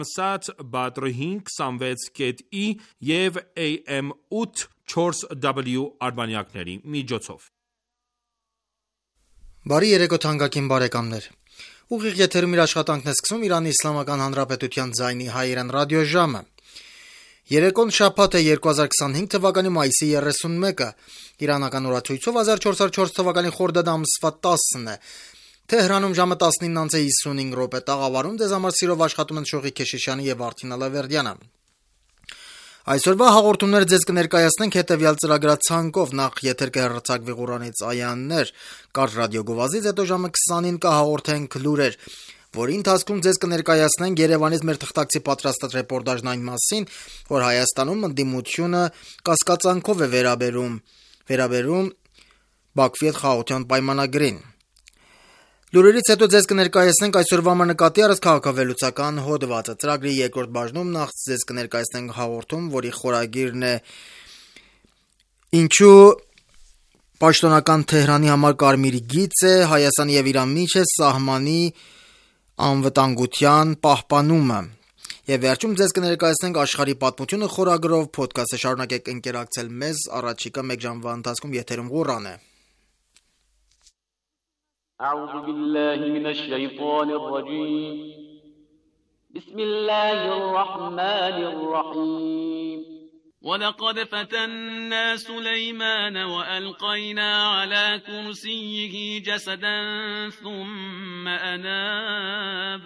Sat-Badr526.E և AM8-4W արբանյակների միջոցով։ Բարի երեկո թանկագին բարեկամներ։ Ուղիղ եթերում իր աշխատանքն է սկսում Իրանի Իսլամական Հանրապետության ձայնի հայերեն ռադիոժամը։ Երեկոն շաբաթ է 2025 թվականի մայիսի 31-ը, իրանական օրացույցով 1404 թվականի խորդադ ամսվա 10-ն է։ Թեհրանում ժամը 19:55 տաղավարում ձեզ համար սիրով աշխատում են Շողիկ Քեշիշյանի եւ Արթին Ալավերդյանը։ Այսօրվա հաղորդումները ձեզ կներկայացնենք հետևյալ ծրագրացանկով. նախ եթեր կհեռարձակվի Ղուրանից այաներ, կարճ ռադիոգովազից, հետո ժամը 20-ին կհաղորդենք լուրեր, որի ընթացքում ձեզ կներկայացնենք Երևանից մեր թղթակցի պատրաստած ռեպորտաժն այն մասին, որ Հայաստանում ընդդիմությունը կասկածանքով է վերաբերում Բաքվի հետ խաղաղության պայմանագրին։ Լուրերից հետո ձեզ կներկայացնենք այսօրվա նկատի առած քաղաքավեհլուծական հոդվածը։ Ծրագրի երկրորդ բաժնում նախ ձեզ կներկայացնենք հաղորդում, որի խորագիրն է «Ինչու պաշտոնական Թեհրանի համար կարմիր գիծ է Հայաստանի եւ Իրանի միջև սահմանի անվտանգության պահպանումը»։ Եվ վերջում ձեզ կներկայացնենք աշխարհի պատմությունը խորագրով ոդքասթը։ Շարունակեք ընկերակցել մեզ առաջիկա 1 ժամվա ընթացքում եթերում Ղուրան է։ أعوذ بالله من الشيطان الرجيم بسم الله الرحمن الرحيم ولقد فتنا سليمان وألقينا على كرسيه جسدا ثم أناب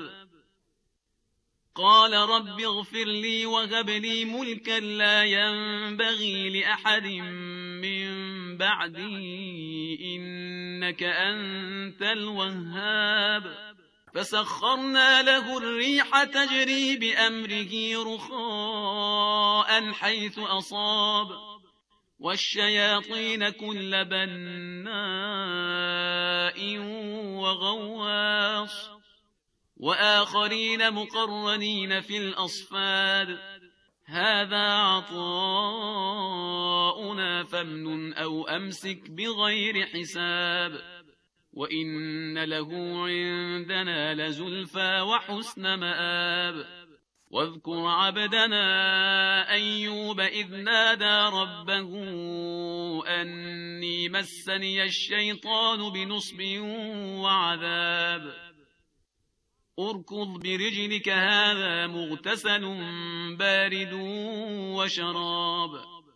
قال رب اغفر لي وهب لي ملكا لا ينبغي لأحد من بعدي إنك أنت الوهاب فسخرنا له الريح تجري بأمره رخاء حيث أصاب والشياطين كل بناء وغواص وآخرين مقرنين في الأصفاد هذا عطاؤنا فامنن أو أمسك بغير حساب وإن له عندنا لزلفى وحسن مآب واذكر عبدنا أيوب إذ نادى ربه أني مسني الشيطان بنصب وعذاب اركض برجلك هذا مغتسل بارد وشراب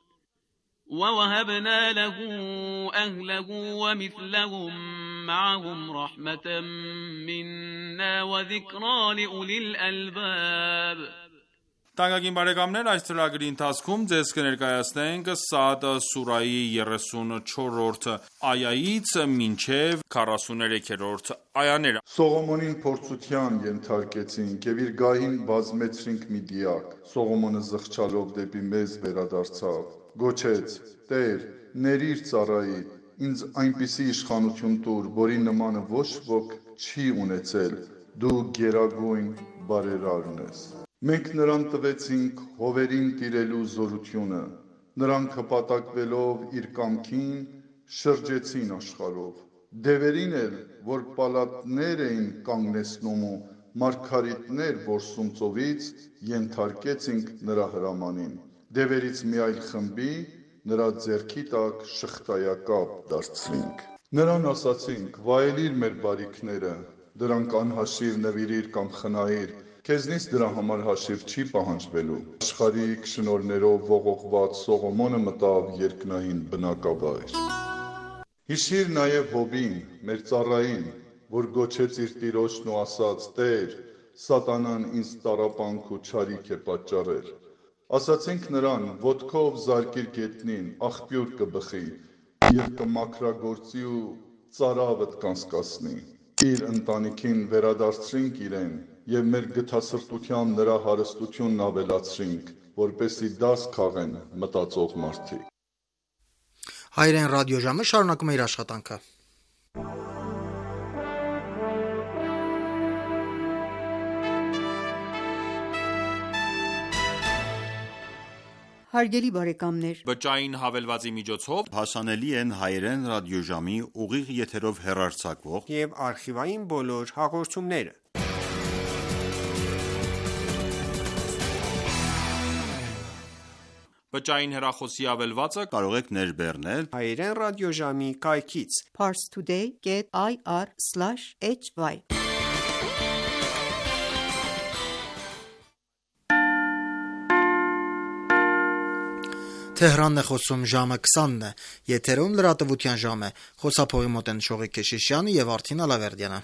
ووهبنا له أهله ومثلهم معهم رحمة منا وذكرى لأولي الألباب Տանկագին բարեկամներ, այս ծրագրի ընթացքում ձեզ կներկայացնենք Սադ սուրայի 34-րդ այայից մինչև 43-րդ այաները։ Սողոմոնին փորձության ենթարկեցինք եւ իր գահին բազմեցրինք մի դիակ։ Սողոմոնը զղջալով դեպի մեզ վերադարձավ, գոչեց. Տեր, ներիր ծառայիդ, ինձ այնպիսի իշխանություն տուր, որի նմանը ոչ ոք չի ունեցել, դու գերագույն բարերարն ես։ Մենք նրան տվեցինք հովերին տիրելու զորությունը, նրանք հպատակվելով իր կամքին շրջեցին աշխարհով։ Դևերին էլ, որ պալատներ էին կանգնեցնում ու մարգարիտներ որսում ծովից, ենթարկեցինք նրա հրամանին։ Դևերից մի այլ խմբի նրա ձեռքի տակ շղթայակապ դարձրինք։ Նրան ասացինք. վայելիր մեր բարիքները, դրանք անհաշիվ նվիրիր կամ խնայիր, քեզնից դրա համար հաշիվ չի պահանջվելու։ Աշխարհիկ շնորհներով ողողված Սողոմոնը մտավ երկնային բնակավայր։ Հիշիր նաև Հոբին, մեր ծառային, որ գոչեց իր տիրոջն ու ասաց. Տեր, սատանան ինձ տառապանք ու չարիք է պատճառել։ Ասացինք նրան. ոտքով զարկիր գետնին, աղբյուր կբխի եւ կմաքրագործի ու ծարավդ կանցկացնի։ Իր ընտանիքին վերադարձրինք իրեն եւ մեր գթասրտության նրա հարստությունն ավելացրինք, որպեսզի դաս քաղեն մտածող մարդիկ։ Հայերեն ռադիոժամը շարունակում է իր աշխատանքը։ Հարգելի բարեկամներ, Բջջային հավելվածի միջոցով հասանելի են հայերեն ռադիոժամի ուղիղ եթերով հեռարձակվող եւ արխիվային բոլոր հաղորդումները։ Բջջային հեռախոսի ավելվածը կարող եք ներբեռնել հայերեն ռադիոժամի կայքից parstoday.ir/hy Թեհրանն է խոսում ժամը 20-ն է, եթերում լրատվության ժամ է, խոսափողի մոտ են Շողիկ Քեշիշյանը և Արթին Ալավերդյանը։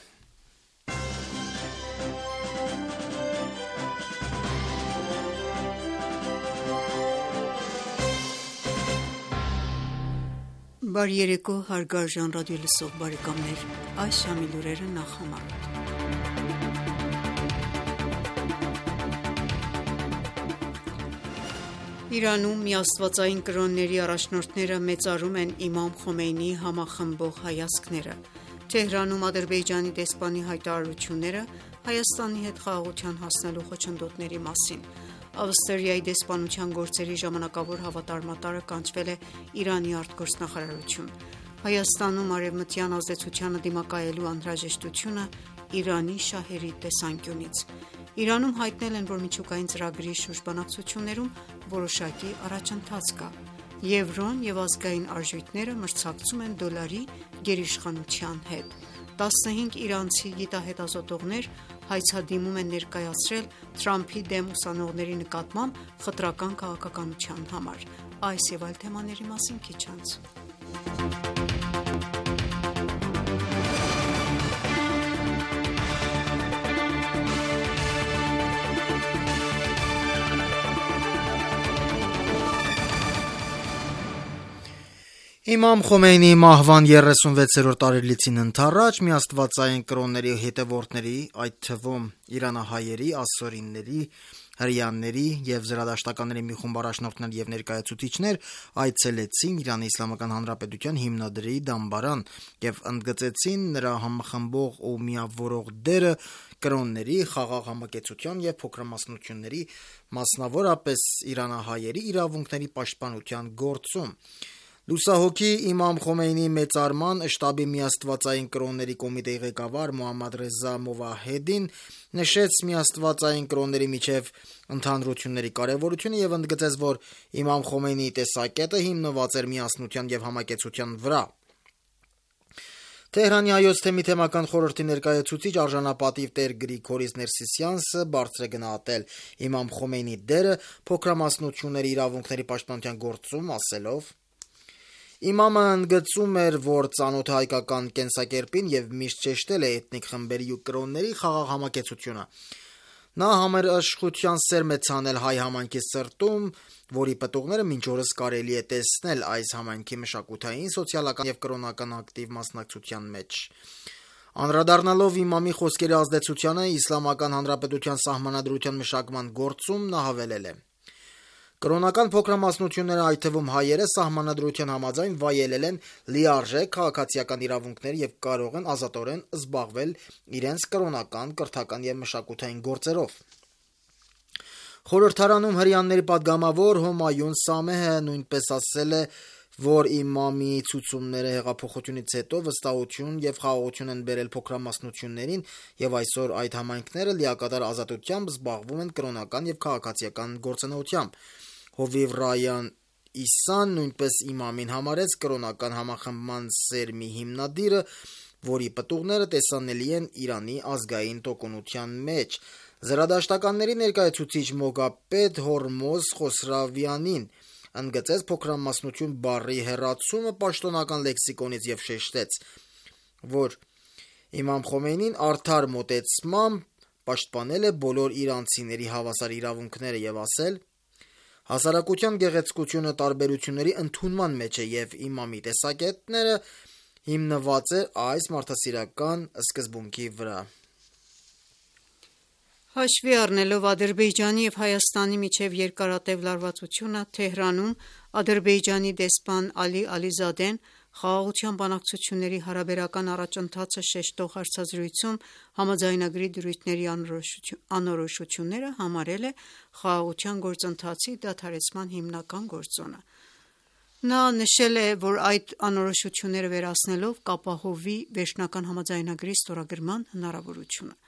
Բարի երեկո հարգարժան ռադիոլսող բարեկամներ, այս ժամի լուրերը նախ Իրանում միաստվածային կրոնների առաջնորդները մեծարում են իմամ Խոմեյնիի համախմբող հայացքները։ Թեհրանում Ադրբեջանի դեսպանի հայտարարությունները Հայաստանի հետ խաղաղության հասնելու խոչընդոտների մասին։ Ավստրիայի դեսպանության գործերի ժամանակավոր հավատարմատարը կանչվել է Իրանի արտգործնախարարություն։ Հայաստանում արևմտյան ազդեցությանը դիմակայելու անհրաժեշտությունը Իրանի շահերի տեսանկյունից։ Իրանում հայտնել են, որ միջուկային ծրագրի շուրջ բանակցություններում որոշակի առաջընթաց կա։ Եվրոն և ազգային արժույթները մրցակցում են դոլարի գերիշխանության հետ։ 15 իրանցի գիտահետազոտողներ հայցադիմում են ներկայացրել Թրամփի դեմ ուսանողների նկատմամբ խտրական քաղաքականության համար։ Այս և այլ թեմաների մասին քիչ անց։ Իմամ Խոմեյնիի մահվան 36-րդ տարելիցին ընդառաջ միաստվածային կրոնների հետևորդների, այդ թվում իրանահայերի, ասորիների, հրեաների և զրադաշտականների մի խումբ առաջնորդներ և ներկայացուցիչներ այցելեցին Իրանի Իսլամական Հանրապետության հիմնադրի դամբարան և ընդգծեցին նրա համախմբող ու միավորող դերը կրոնների, խաղաղ համակեցության և փոքրամասնությունների, մասնավորապես իրանահայերի իրավունքների պաշտպանության գործում։ Լուսահոգի իմամ Խոմեյնիի մեծարման շտաբի միաստվածային կրոնների կոմիտեի ղեկավար Մոհամմադ Ռեզա Մովահեդին նշեց միաստվածային կրոնների միջև ընդհանրությունների կարևորությունը և ընդգծեց, որ իմամ Խոմեյնիի տեսակետը հիմնված էր միասնության և համակեցության վրա։ Թեհրանի Հայոց թեմի թեմական խորհրդի ներկայացուցիչ արժանապատիվ տեր Գրիգորիս Ներսիսյանսը բարձր է գնահատել իմամ Խոմեյնիի դերը փոքրամասնությունների իրավունքների պաշտպանության գործում, ասելով. Իմամը ընդգծում էր, որ ծանոթ հայկական կենսակերպին և միշտ շեշտել է էթնիկ խմբերի ու կրոնների խաղաղ համակեցությունը։ Նա համերաշխության սերմ է ցանել հայ համայնքի սրտում, որի պտուղները մինչ օրս կարելի է տեսնել այս համայնքի մշակութային, սոցիալական և կրոնական ակտիվ մասնակցության մեջ։ Անդրադառնալով իմամի խոսքերի ազդեցությանը Իսլամական Հանրապետության Սահմանադրության մշակման գործում, նա հավելել է. Կրոնական փոքրամասնությունները, այդ թվում հայերը, Սահմանադրության համաձայն վայելել են լիարժեք քաղաքացիական իրավունքներ և կարող են ազատորեն զբաղվել իրենց կրոնական, կրթական և մշակութային գործերով։ Խորհրդարանում հրեաների պատգամավոր Հոմայուն Սամեհը նույնպես ասել է, որ իմամի ցուցումները հեղափոխությունից հետո վստահություն և խաղաղություն են բերել փոքրամասնություններին և այսօր այդ համայնքները լիակատար ազատությամբ զբաղվում են կրոնական և քաղաքացիական գործունեությամբ։ Հովիվ Ռայան Իսան նույնպես իմամին համարեց կրոնական համախմբման սերմի հիմնադիրը, որի պտուղները տեսանելի են Իրանի ազգային տոկունության մեջ։ Զրադաշտականների ներկայացուցիչ Մոգապեդ Հորմոզ Խոսրավյանին ընդգծեց փոքրամասնություն բառի հեռացումը պաշտոնական լեքսիկոնից և շեշտեց, որ իմամ Խոմեյնին արդար մոտեցմամբ պաշտպանել է բոլոր իրանցիների հավասար իրավունքները և ասել. Հասարակության գեղեցկությունը տարբերությունների ընդունման մեջ է և իմամի տեսակետները հիմնված է այս մարդասիրական սկզբունքի վրա։ Հաշվի առնելով Ադրբեջանի և Հայաստանի միջև երկարատև լարվածությունը, Թեհրանում Ադրբեջանի դեսպան Ալի Ալիզադեն խաղաղության բանակցությունների հարաբերական առաջընթացը շեշտող հարցազրույցում համաձայնագրի դրույթների անորոշությունները համարել է խաղաղության գործընթացի դադարեցման հիմնական գործոնը։ Նա նշել է, որ այդ անորոշությունները վերացնելով կապահովվի վերջնական համաձայնագրի ստորագրման հնարավորությունը։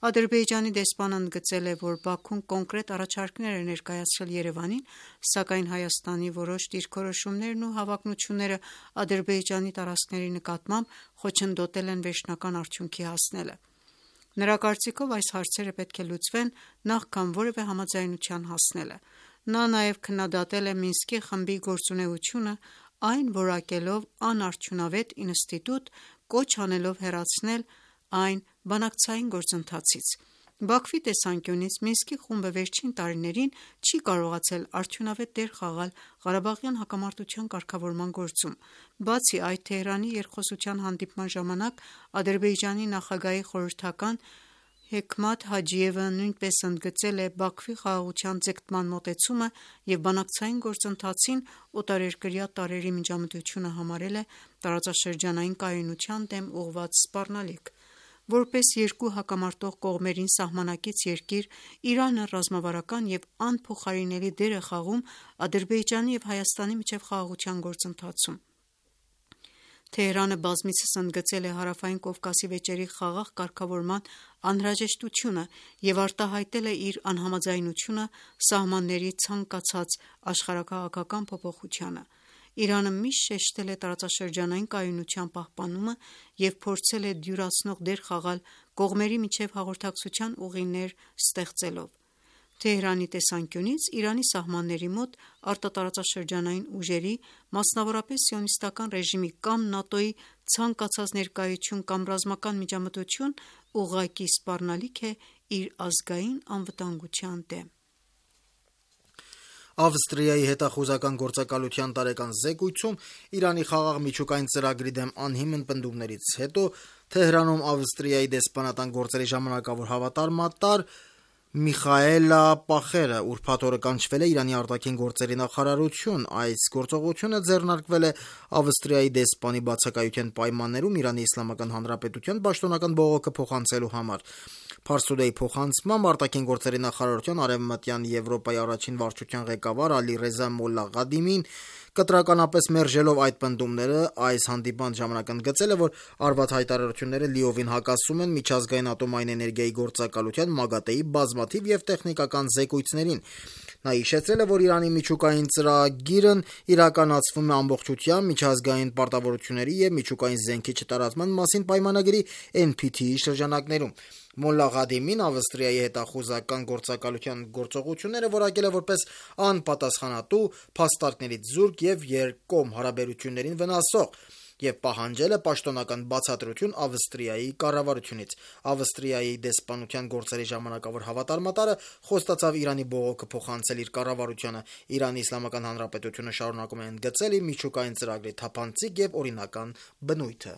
Ադրբեջանի դեսպանը ընդգծել է, որ Բաքուն կոնկրետ առաջարկներ է ներկայացրել Երևանին, սակայն Հայաստանի որոշ դիրքորոշումներն ու հավակնությունները Ադրբեջանի տարածքների նկատմամբ խոչընդոտել են վերջնական արդյունքի հասնելը։ Նրա կարծիքով այս հարցերը պետք է լուծվեն նախքան որևէ համաձայնության հասնելը։ Նա նաև քննադատել է Մինսկի խմբի գործունեությունը, այն որակելով անարդյունավետ ինստիտուտ, կոչ անելով հեռացնել այն բանակցային գործընթացից։ Բաքվի տեսանկյունից Մինսկի խումբը վերջին տարիներին չի կարողացել արդյունավետ դեր խաղալ Ղարաբաղյան հակամարտության կարգավորման գործում։ Բացի այդ, Թեհրանի երկխոսության հանդիպման ժամանակ Ադրբեջանի նախագահի խորհրդական Հեքմաթ Հաջիևը նույնպես ընդգծել է Բաքվի խաղաղության ձգտման մոտեցումը և բանակցային գործընթացին օտարերկրյա տարրերի միջամտությունը համարել է տարածաշրջանային կայունության դեմ ուղղված սպառնալիք։ Որպես երկու հակամարտող կողմերին սահմանակից երկիր, Իրանը ռազմավարական և անփոխարինելի դեր է խաղում Ադրբեջանի և Հայաստանի միջև խաղաղության գործընթացում։ Թեհրանը բազմիցս ընդգծել է Հարավային Կովկասի վեճերի խաղաղ կարգավորման անհրաժեշտությունը և արտահայտել է իր անհամաձայնությունը սահմանների ցանկացած աշխարհաքաղաքական փոփոխությանը։ Իրանը միշտ շեշտել է տարածաշրջանային կայունության պահպանումը և փորձել է դյուրացնող դեր խաղալ կողմերի միջև հաղորդակցության ուղիներ ստեղծելով։ Թեհրանի տեսանկյունից Իրանի սահմանների մոտ արտատարածաշրջանային ուժերի, մասնավորապես Սիոնիստական ռեժիմի կամ ՆԱՏՕ-ի ցանկացած ներկայություն կամ ռազմական միջամտություն ուղղակի սպառնալիք է իր ազգային անվտանգության դեմ։ Ավստրիայի հետախուզական գործակալության տարեկան զեկույցում Իրանի խաղաղ միջուկային ծրագրի դեմ անհիմն պնդումներից հետո Թեհրանում Ավստրիայի դեսպանատան գործերի ժամանակավոր հավատարմատար Միխաելա Պախերը ուրբաթ օրը կանչվել է Իրանի արտաքին գործերի նախարարություն։ Այս գործողությունը ձեռնարկվել է Ավստրիայի դեսպանի բացակայության պայմաններում Իրանի Իսլամական Հանրապետության պաշտոնական բողոքը փոխանցելու համար։ Փարսուդեի փոխանցմամբ արտաքին գործերի նախարարության Արևմտյան Եվրոպայի առաջին վարչության ղեկավար Ալի Ռեզա Մոլլա Ղադիմին կտրականապես մերժելով այդ պնդումները այս հանդիպման ժամանակ ընդգծել է, որ արված հայտարարությունները լիովին հակասում են միջազգային ատոմային էներգիայի գործակալության ՄԱԳԱՏԷ-ի բազմաթիվ և տեխնիկական զեկույցներին։ Նա հիշեցրել է, որ Իրանի միջուկային ծրագիրն իրականացվում է ամբողջությամբ միջազգային պարտավորությունների և միջուկային զենքի չտարածման մասին պայմանագրի NPT-ի շրջանակներում։ Մոլլա Ղադիմին Ավստրիայի հետախուզական գործակալության գործողությունները որակել է որպես անպատասխանատու, փաստարկներից զուրկ և երկկողմ հարաբերություններին վնասող և պահանջել է պաշտոնական բացատրություն Ավստրիայի կառավարությունից։ Ավստրիայի դեսպանության գործերի ժամանակավոր հավատարմատարը խոստացավ Իրանի բողոքը փոխանցել իր կառավարությանը։ Իրանի Իսլամական Հանրապետությունը շարունակում է ընդգծել իր միջուկային ծրագրի թափանցիկ և օրինական բնույթը։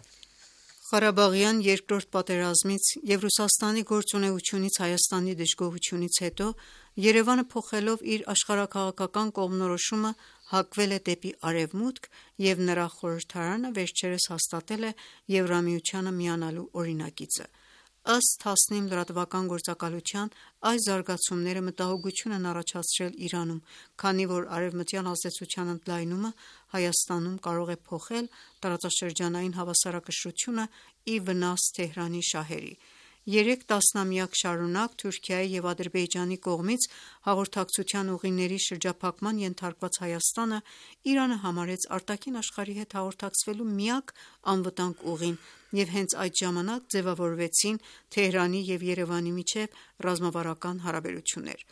Ղարաբաղյան երկրորդ պատերազմից և Ռուսաստանի գործունեությունից Հայաստանի դժգոհությունից հետո Երևանը փոխելով իր աշխարհաքաղաքական կողմնորոշումը հակվել է դեպի Արևմուտք և նրա խորհրդարանը վերջերս հաստատել է Եվրամիությանը միանալու օրինագիծը։ Ըստ Թասնիմ լրատվական գործակալության, այս զարգացումները մտահոգություն են առաջացրել Իրանում, քանի որ արևմտյան ազդեցության ընդլայնումը Հայաստանում կարող է փոխել տարածաշրջանային հավասարակշռությունը ի վնաս Թեհրանի շահերի։ 3 տասնամյակ շարունակ Թուրքիայի և Ադրբեջանի կողմից հաղորդակցության ուղիների շրջափակման ենթարկված Հայաստանը Իրանը համարեց արտաքին աշխարհի հետ հաղորդակցվելու միակ անվտանգ ուղին և հենց այդ ժամանակ ձևավորվեցին Թեհրանի և Երևանի միջև ռազմավարական հարաբերություններ։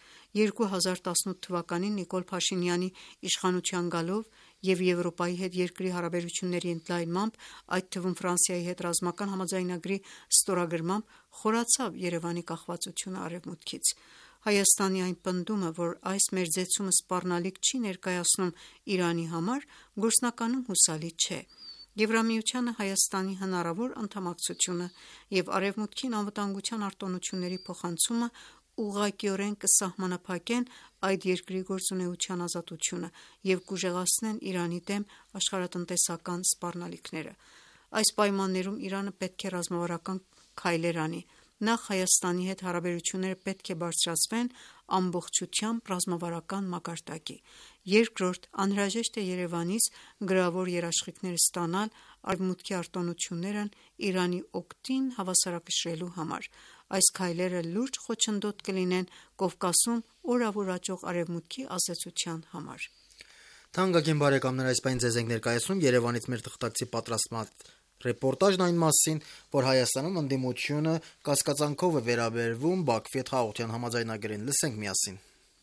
2018 թվականին Նիկոլ Փաշինյանի իշխանության գալով և Եվրոպայի հետ երկրի հարաբերությունների ընդլայնմամբ, այդ թվում Ֆրանսիայի հետ ռազմական համաձայնագրի ստորագրմամբ, խորացավ Երևանի կախվածությունը Արևմուտքից։ Հայաստանի այն պնդումը, որ այս մերձեցումը սպառնալիք չի ներկայացնում Իրանի համար, գործնականում հուսալի չէ։ Եվրամիությանը Հայաստանի հնարավոր անդամակցությունը և Արևմուտքին անվտանգության արտոնությունների փոխանցումը ուղղակիորեն կսահմանափակեն այդ երկրի գործունեության ազատությունը և կուժեղացնեն Իրանի դեմ աշխարհատնտեսական սպառնալիքները։ Այս պայմաններում Իրանը պետք է ռազմավարական քայլեր անի։ Նախ Հայաստանի հետ հարաբերությունները պետք է բարձրացվեն ամբողջությամբ ռազմավարական մակարդակի։ Երկրորդ, անհրաժեշտ է Երևանից գրավոր երաշխիքներ ստանալ Արևմուտքի արտոնություններն Իրանի օգտին հավասարակշռելու համար։ Այս քայլերը լուրջ խոչընդոտ կլինեն Կովկասում օրավոր աճող արևմուտքի ազդեցության համար։ Թանկագին բարեկամներ, այս պայն ձեզ ենք ներկայացնում Երևանից մեր թղթակցի պատրաստած ռեպորտաժն այն մասին, որ Հայաստանում ընդդիմությունը կասկածանքով է վերաբերվում Բաքվի հետ խաղաղության համաձայնագրին։ Լսենք միասին։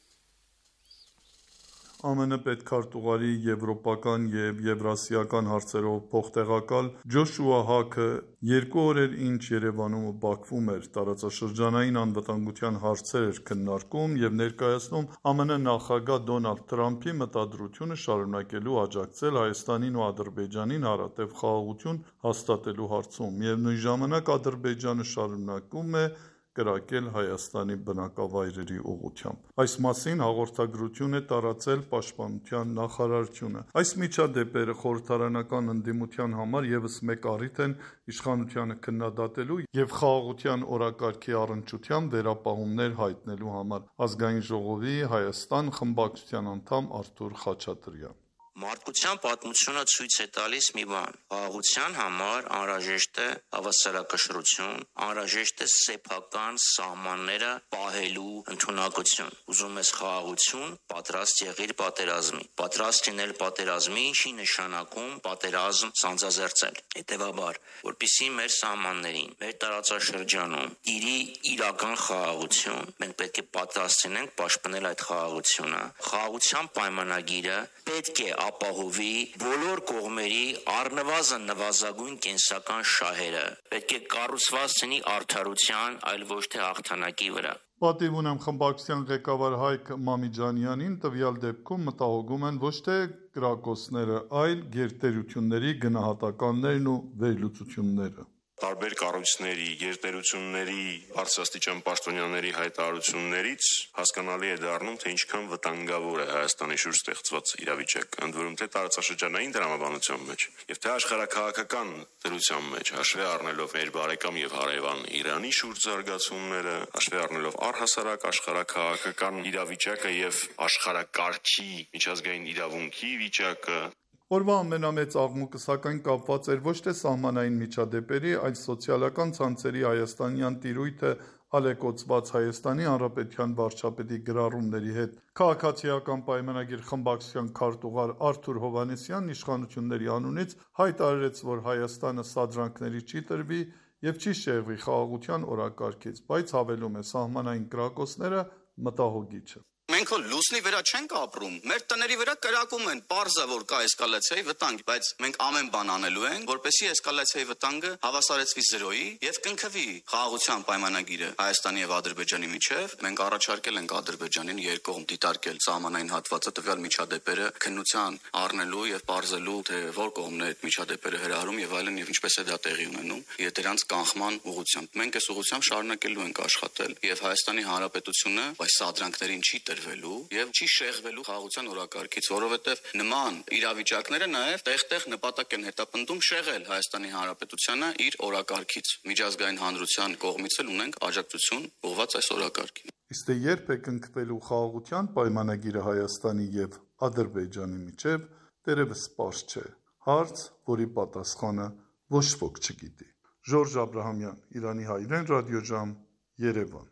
ԱՄՆ պետքարտուղարի եվրոպական և եվրասիական հարցերով փոխտեղակալ Ջոշուա Հաքը 2 օր էր ինչ Երևանում ու Բաքվում էր, տարածաշրջանային անվտանգության հարցեր էր քննարկում և ներկայացնում ԱՄՆ նախագահ Դոնալդ Թրամփի մտադրությունը շարունակելու աջակցել Հայաստանին ու Ադրբեջանին հարատև խաղաղություն հաստատելու հարցում։ Միևնույն ժամանակ Ադրբեջանը շարունակում է կրակել Հայաստանի բնակավայրերի ուղղությամբ։ Այս մասին հաղորդագրություն է տարածել Պաշտպանության նախարարությունը։ Այս միջադեպերը խորհրդարանական ընդդիմության համար ևս մեկ առիթ են իշխանությանը քննադատելու և խաղաղության օրակարգի առնչությամբ վերապահումներ հայտնելու համար։ Ազգային ժողովի Հայաստան խմբակցության անդամ Արթուր Խաչատրյան։ Մարդկության պատմությունը ցույց է տալիս մի բան. խաղաղության համար անհրաժեշտ է հավասարակշռություն, անհրաժեշտ է սեփական սահմանները պահելու ընդունակություն։ Ուզում ես խաղաղություն, պատրաստ եղիր պատերազմի։ Պատրաստ լինել պատերազմի չի նշանակում պատերազմ սանձազերծել։ Հետևաբար, որպեսզի մեր սահմաններին, մեր տարածաշրջանում տիրի իրական խաղաղություն, մենք պետք է պատրաստ լինենք պաշտպանել այդ խաղաղությունը։ Խաղաղության պայմանագիրը պետք է ապահովի բոլոր կողմերի առնվազն նվազագույն կենսական շահերը։ Պետք է կառուցված լինի արդարության, այլ ոչ թե հաղթանակի վրա։ Պատիվ ունեմ խմբակցության ղեկավար Հայկ Մամիջանյանին, տվյալ դեպքում մտահոգում են ոչ թե կրակոցները, այլ գերտերությունների գնահատականներն ու վերլուծությունները։ Տարբեր կառույցների, գերտերությունների, բարձրաստիճան պաշտոնյաների հայտարարություններից հասկանալի է դառնում, թե ինչքան վտանգավոր է Հայաստանի շուրջ ստեղծված իրավիճակը, ընդ որում թե տարածաշրջանային տրամաբանության մեջ, եւ թե աշխարհաքաղաքական դրության մեջ, հաշվի առնելով մեր բարեկամ եւ հարևան Իրանի շուրջ զարգացումները, հաշվի առնելով առհասարակ աշխարհաքաղաքական իրավիճակը եւ աշխարհակարգի միջազգային իրավունքի վիճակը։ Օրվա ամենամեծ աղմուկը սակայն կապված էր ոչ թե սահմանային միջադեպերի, այլ սոցիալական ցանցերի հայաստանյան տիրույթը ալեկոծված Հայաստանի Հանրապետության վարչապետի գրառումների հետ։ Քաղաքացիական պայմանագիր խմբակցության քարտուղար Արթուր Հովհաննիսյանն իշխանությունների անունից հայտարարեց, որ Հայաստանը սադրանքների չի տրվի եւ չի շեղվի խաղաղության օրակարգից, բայց հավելում է սահմանային կրակոցները մտահոգիչ է։ Մենք լուսնի վրա չենք ապրում, մեր տների վրա կրակում են, պարզ է, որ կա էսկալացիայի վտանգ, բայց մենք ամեն բան անելու ենք, որպեսզի էսկալացիայի վտանգը հավասարեցվի զրոյի եւ կնքվի խաղաղության պայմանագիրը Հայաստանի եւ Ադրբեջանի միջեւ։ Մենք առաջարկել ենք Ադրբեջանին երկկողմ դիտարկել սահմանային հատվածը տվյալ միջադեպերը քննության առնելու եւ պարզելու, թե որ կողմն է այդ միջադեպերը հրահրում եւ այլն եւ ինչպես է դա տեղի ունենում, եւ դրանց կանխման ուղղությամբ։ Մենք այս ուղղությամբ շարունակելու ենք աշխատել եւ Հայաստանի Հանրապետությունը այս սադրանքներին չի եւ չի շեղվելու խաղաղության օրակարգից, որովհետեւ նման իրավիճակները նաեւ տեղ-տեղ նպատակ են հետապնդում շեղել Հայաստանի Հանրապետությանը իր օրակարգից։ Միջազգային հանրության կողմից էլ ունենք աջակցություն ուղղված այս օրակարգին։ Իսկ երբ է կնքվելու խաղաղության պայմանագիրը Հայաստանի եւ Ադրբեջանի միջեւ, դեռևս պարզ չէ։ Հարց, որի պատասխանը ոչ ոք չգիտի։ Ժորժ Աբրահամյան, Իրանի հայրեն, ռադիոժամ, Երևան։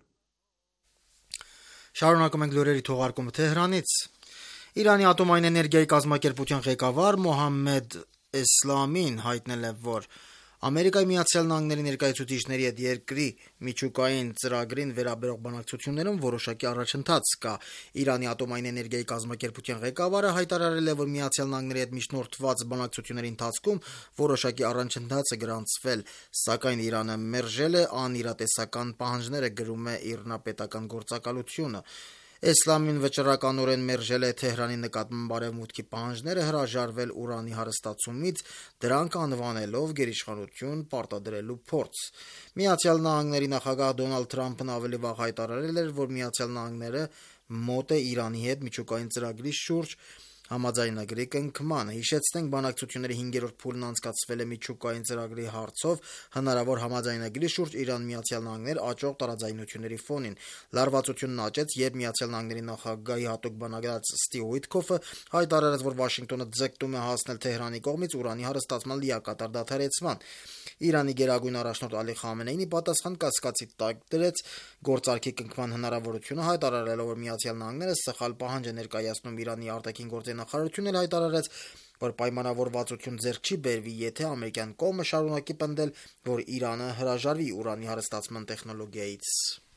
Շարունակում ենք լուրերի թողարկումը Թեհրանից։ Իրանի ատոմային էներգիայի կազմակերպության ղեկավար Մոհամմեդ Էսլամին հայտնել է, որ Ամերիկայի Միացյալ Նահանգների ներկայացուցիչների հետ երկրի միջուկային ծրագրին վերաբերող բանակցություններում որոշակի առաջընթաց կա։ Իրանի ատոմային էներգիայի կազմակերպության ղեկավարը հայտարարել է, որ Միացյալ Նահանգների հետ միջնորդված բանակցությունների ընթացքում որոշակի առաջընթաց է գրանցվել, սակայն Իրանը մերժել է անիրատեսական պահանջները, գրում է ԻՌՆԱ պետական գործակալությունը։ Էսլամին վճռականորեն մերժել է Թեհրանի նկատմամբ Արևմուտքի պահանջները հրաժարվել ուրանի հարստացումից, դրանք անվանելով գերիշխանություն պարտադրելու փորձ։ Միացյալ Նահանգների նախագահ Դոնալդ Թրամփն ավելի վաղ հայտարարել էր, որ Միացյալ Նահանգները մոտ է Իրանի հետ միջուկային ծրագրի շուրջ համաձայնագրի կնքմանը։ Հիշեցնենք, բանակցությունների 5-րդ փուլն անցկացվել է միջուկային ծրագրի հարցով հնարավոր համաձայնագրի շուրջ Իրան-Միացյալ Նահանգներ աճող տարաձայնությունների ֆոնին։ Լարվածությունն աճեց, երբ Միացյալ Նահանգների նախագահի հատուկ բանագաց Ստիվ Ուիթքոֆը հայտարարեց, որ Վաշինգտոնը ձգտում է հասնել Թեհրանի կողմից ուրանի հարստացման լիակատար դադարեցման։ Իրանի գերագույն առաջնորդ Ալի Խամենեին ի պատասխան կասկածի տակ դրեց գործարքի կնքման հնարավորությունը, հայտարարելով, որ Միացյալ Նահանգները սխալ պահանջ է ներկայացնում։ Իրանի արտաքին գործերի նախարարությունն էլ հայտարարեց, որ պայմանավորվածություն ձեռք չի բերվի, եթե ամերիկյան կողմը շարունակի պնդել, որ Իրանը հրաժարվի ուրանի հարստացման տեխնոլոգիայից։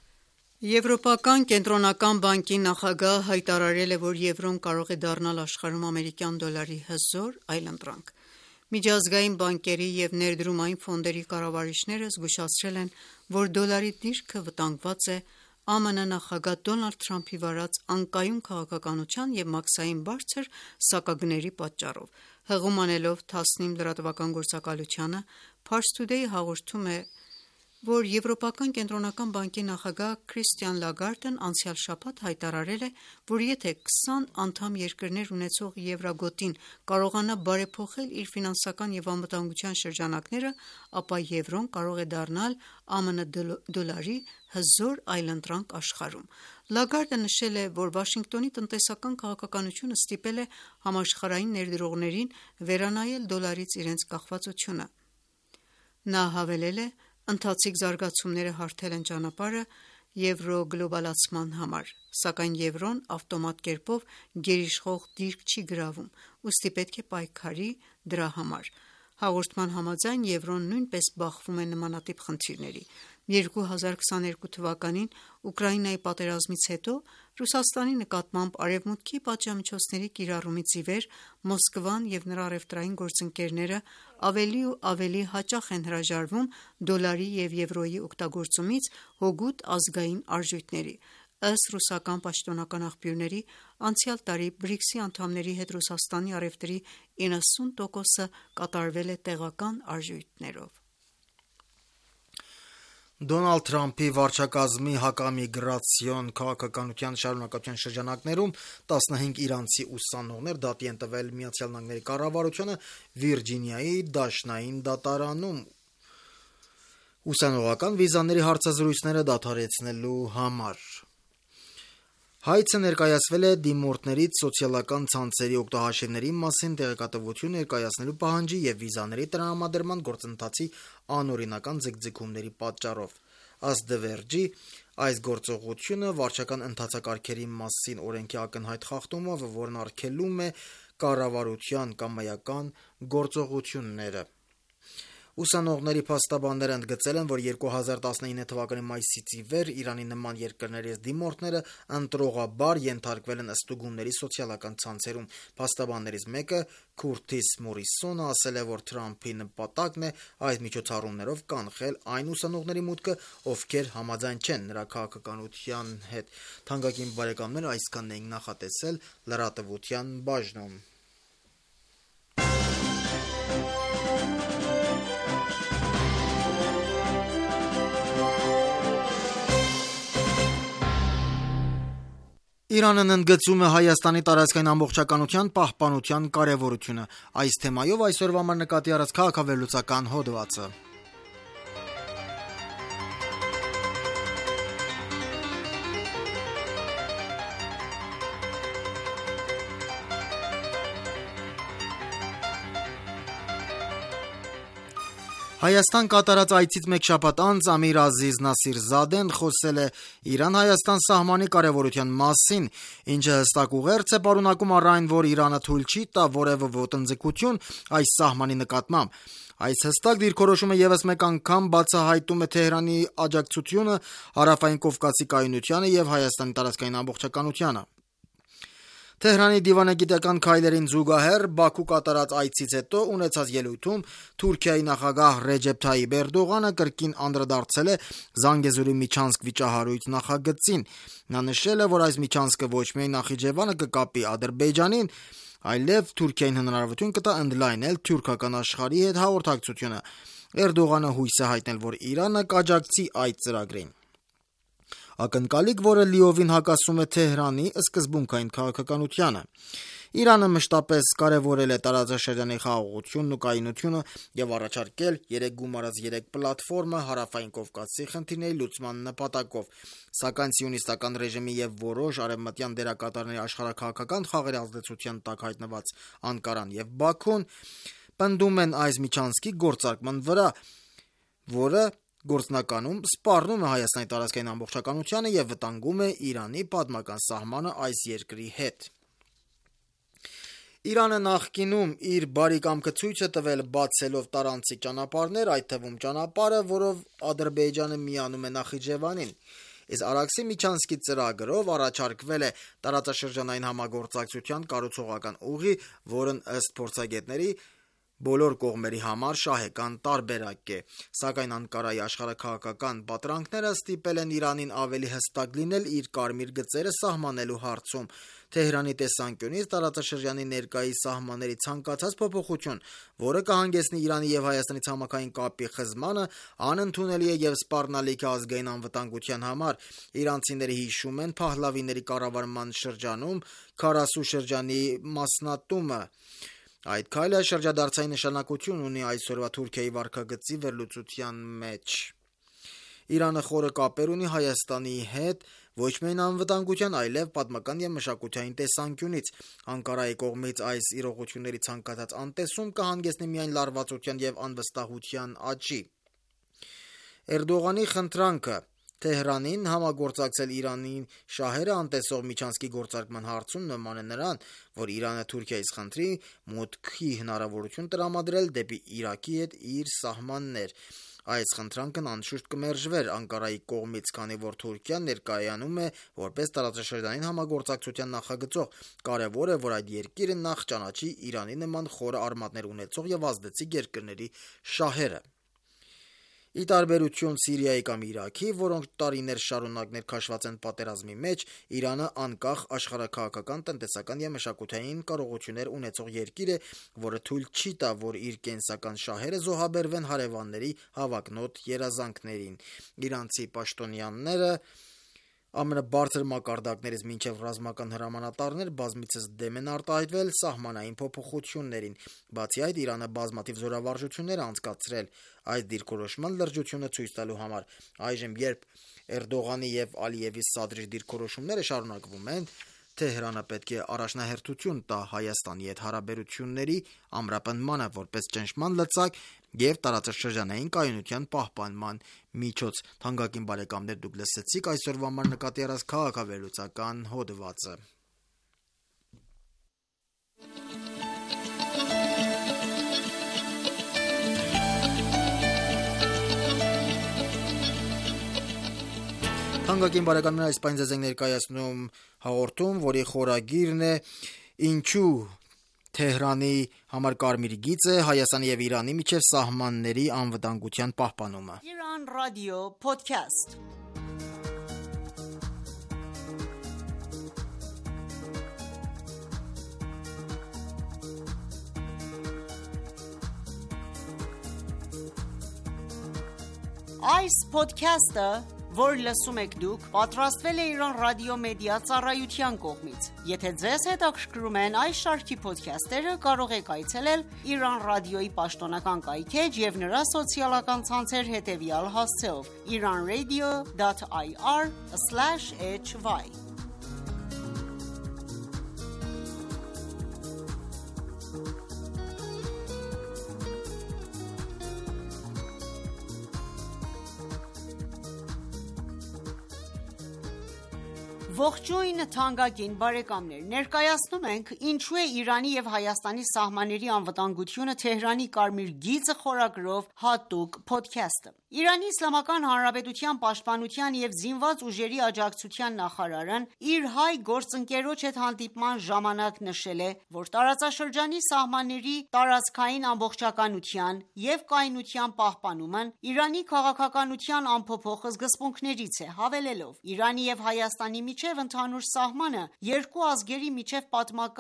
Եվրոպական կենտրոնական բանկի նախագահը հայտարարել է, որ եվրոն կարող է դառնալ աշխարհում ամերիկյան դոլարի հզոր այլընտրանք։ Միջազգային բանկերի և ներդրումային ֆոնդերի կառավարիչները զգուշացրել են, որ դոլարի դիրքը վտանգված է ԱՄՆ նախագահ Դոնալդ Թրամփի վարած անկայուն քաղաքականության և մաքսային բարձր սակագների պատճառով։ Հղում անելով Tasnim լրատվական գործակալությանը, Pars Today հաղորդում է, որ Եվրոպական կենտրոնական բանկի նախագահ Քրիստիան Լագարդն անցյալ շաբաթ հայտարարել է, որ եթե 20 անդամ երկրներ ունեցող Եվրագոտին կարողանա բարեփոխել իր ֆինանսական և անվտանգության շրջանակները, ապա եվրոն կարող է դառնալ ԱՄՆ դոլարի հզոր այլընտրանք աշխարհում։ Լագարդը նշել է, որ Վաշինգտոնի տնտեսական քաղաքականությունը ստիպել է համաշխարհային ներդրողներին վերանայել դոլարից իրենց կախվածությունը։ Նա հավելել է. Ընթացիկ զարգացումները հարթել են ճանապարհը եվրո գլոբալացման համար, սակայն եվրոն ավտոմատ կերպով գերիշխող դիրք չի գրավում, ուստի պետք է պայքարի դրա համար։ Հաղորդման համաձայն եվրոն նույնպես բախվում է նմանատիպ խնդիրների։ 2022 թվականին Ուկրաինայի պատերազմից հետո Ռուսաստանի նկատմամբ Արևմուտքի պատժամիջոցների կիրառումից ի վեր Մոսկվան և նրա առևտրային գործընկերները ավելի ու ավելի հաճախ են հրաժարվում դոլարի և եվրոյի օգտագործումից հօգուտ ազգային արժույթների։ Ըստ ռուսական պաշտոնական աղբյուրների, անցյալ տարի BRICS-ի անդամների հետ Ռուսաստանի առևտրի 90%-ը կատարվել է տեղական արժույթներով։ Դոնալդ Թրամփի վարչակազմի հակամիգրացիոն քաղաքականության շարունակության շրջանակներում 15 իրանցի ուսանողներ դատի են տվել ԱՄՆ կառավարությանը Վիրջինիայի դաշնային դատարանում ուսանողական վիզաների հարցազրույցները դադարեցնելու համար։ Հայցը ներկայացվել է դիմորդներից սոցիալական ցանցերի օգտահաշիվների մասին տեղեկատվություն ներկայացնելու պահանջի և վիզաների տրամադրման գործընթացի անօրինական ձգձգումների պատճառով։ Ըստ The Verge-ի, այս գործողությունը վարչական ընթացակարգերի մասին օրենքի ակնհայտ խախտում է, որն արգելում է կառավարության կամայական գործողությունները։ Ուսանողների փաստաբանները ընդգծել են, որ 2019 թվականի մայիսից ի վեր Իրանի նման երկրների դիմորդները ընտրողաբար ենթարկվել են ստուգումների սոցիալական ցանցերում։ Փաստաբաններից մեկը Քուրթիս Մորիսոնը ասել է, որ Թրամփի նպատակն է այս միջոցառումներով կանխել այն ուսանողների մուտքը, ովքեր համաձայն չեն նրա քաղաքականության հետ։ Թանկագին բարեկամներ, այսքանն էինք նախատեսել լրատվության բաժնում։ Իրանն ընդգծում է Հայաստանի տարածքային ամբողջականության պահպանության կարևորությունը։ Այս թեմայով այսօրվա համար նկատի առած քաղաքավերլուծական հոդվածը։ Հայաստան կատարած այցից մեկ շաբաթ անց Ամիր Ազիզ Նասիրզադեն խոսել է Իրան-Հայաստան սահմանի կարևորության մասին, ինչը հստակ ուղերձ է պարունակում առ այն, որ Իրանը թույլ չի տա որևէ ոտնձգություն այս սահմանի նկատմամբ։ Այս հստակ դիրքորոշումը ևս մեկ անգամ բացահայտում է Թեհրանի աջակցությունը Հարավային Կովկասի կայունությանը և Հայաստանի տարածքային ամբողջականությանը։ Թեհրանի դիվանագիտական քայլերին զուգահեռ Բաքու կատարած այցից հետո ունեցած ելույթում Թուրքիայի նախագահ Ռեջեփ Թայիպ Էրդողանը կրկին անդրադարձել է Զանգեզուրի միջանցք վիճահարույց նախագծին։ Նա նշել է, որ այս միջանցքը ոչ միայն Նախիջևանը կկապի Ադրբեջանին, այլև Թուրքիային հնարավորություն կտա ընդլայնել թուրքական աշխարհի հետ հաղորդակցությունը։ Էրդողանը հույս է հայտնել, որ Իրանը կաջակցի այդ ծրագրին։ Ակնկալիք, որը լիովին հակասում է Թեհրանի սկզբունքային քաղաքականությանը։ Իրանը մշտապես կարևորել է տարածաշրջանի խաղաղությունն ու կայունությունը եւ առաջարկել 3+3 պլատֆորմը Հարավային Կովկասի խնդիրների լուծման նպատակով, սակայն սիոնիստական ռեժիմի եւ որոշ արևմտյան դերակատարների աշխարհաքաղաքական խաղերի ազդեցության տակ հայտնված Անկարան եւ Բաքուն պնդում են այս միջանցքի գործարկման վրա, որը գործնականում սպառնում է Հայաստանի տարածքային ամբողջականությանը եւ վտանգում է Իրանի պատմական սահմանը այս երկրի հետ։ Իրանը նախկինում իր բարի կամքը ցույց է տվել բացելով տարանցիկ ճանապարհներ, այդ թվում ճանապարհը, որով Ադրբեջանը միանում է Նախիջևանին։ Իսկ Արաքսի միջանցքի ծրագրով առաջարկվել է տարածաշրջանային համագործակցության կառուցողական ուղի, որն ըստ փորձագետների բոլոր կողմերի համար շահեկան տարբերակ է, սակայն Անկարայի աշխարհաքաղաքական պատրանքները ստիպել են Իրանին ավելի հստակ լինել իր կարմիր գծերը սահմանելու հարցում։ Թեհրանի տեսանկյունից տարածաշրջանի ներկայիս սահմանների ցանկացած փոփոխություն, որը կհանգեցնի Իրանի եւ Հայաստանի ցամաքային կապի խզմանը, անընդունելի է եւ սպառնալիք է ազգային անվտանգության համար։ Իրանցիները հիշում են Փահլավիների կառավարման շրջանում Քարասու շրջանի մասնատումը։ Այդ քայլը շրջադարձային նշանակություն ունի այսօրվա Թուրքիայի վարքագծի վերլուծության մեջ։ Իրանը խորը կապեր ունի Հայաստանի հետ ոչ միայն անվտանգության, այլև պատմական եւ մշակութային տեսանկյունից։ Անկարայի կողմից այս իրողությունների ցանկացած անտեսում կհանգեցնի միայն լարվածության եւ անվստահության աճի։ Էրդողանի խնդրանքը Թեհրանին համագործակցել Իրանին շահերը անտեսող միջանցքի գործարկման հարցում նման է նրան, որ Իրանը Թուրքիայից խնդրի մուտքի հնարավորություն տրամադրել դեպի Իրաքի հետ իր սահմաններ։ Այս խնդրանքն անշուշտ կմերժվեր Անկարայի կողմից, քանի որ Թուրքիան ներկայանում է որպես տարածաշրջանային համագործակցության նախագծող։ Կարևոր է, որ այդ երկիրը նախ ճանաչի Իրանի նման խորը արմատներ ունեցող եւ ազդեցիկ երկրների շահերը։ Ի տարբերություն Սիրիայի կամ Իրաքի, որոնք տարիներ շարունակ ներքաշված են պատերազմի մեջ, Իրանը անկախ աշխարհաքաղաքական, տնտեսական եւ մշակութային կարողություններ ունեցող երկիր է, որը թույլ չի տա, որ իր կենսական շահերը զոհաբերվեն հարևանների հավակնոտ երազանքներին։ Իրանցի պաշտոնյաները ամենաբարձր մակարդակներից մինչև ռազմական հրամանատարներ բազմիցս դեմ են արտահայտվել սահմանային փոփոխություններին։ Բացի այդ, Իրանը բազմաթիվ զորավարժություններ անցկացրել այս դիրքորոշման լրջությունը ցույց տալու համար։ Այժմ, երբ Էրդողանի եւ Ալիևի սադրիչ դիրքորոշումները շարունակվում են, Թեհրանը պետք է առաջնահերթություն տա Հայաստանի հետ հարաբերությունների ամրապնդմանը որպես ճնշման լծակ եւ տարածաշրջանային կայունության պահպանման միջոց։ Թանկագին բարեկամներ, դուք լսեցիք այսօրվա համար նկատի առած քաղաքավերլուծական հոդվածը։ Թանկագին բարեկամներ, այս պայն ձեզ ենք ներկայացնում հաղորդում, որի խորագիրն է «Ինչու Թեհրանի համար կարմիր գիծ է Հայաստանի եւ Իրանի միջև սահմանների անվտանգության պահպանումը»։ Iran Radio Podcast. Այս podcast-ը, որ լսում եք դուք, պատրաստվել է Iran Radio Media ծառայության կողմից։ Եթե ձեզ հետաքրքրում են այս շարքի podcast-երը, կարող եք այցելել Iran Radio-ի պաշտոնական կայքեջ եւ նրա սոցիալական ցանցեր հետեւյալ հասցեով՝ iranradio.ir/hy Ողջույն թանկագին բարեկամներ, ներկայացնում ենք «Ինչու է Իրանի եւ Հայաստանի սահմանների անվտանգությունը Թեհրանի կարմիր գիծը» խորագրով հատուկ փոդքասթը։ Իրանի Իսլամական Հանրապետության պաշտպանության եւ զինված ուժերի աջակցության նախարարն իր հայ գործընկերոջ հետ հանդիպման ժամանակ նշել է, որ տարածաշրջանի սահմանների տարածքային ամբողջականության եւ կայունության պահպանումն Իրանի քաղաքականության անփոփոխ սկզբունքներից է, հավելելով. Իրանի եւ Հայաստանի միջև ընդհանուր սահմանը երկու ազգերի միջև պատմական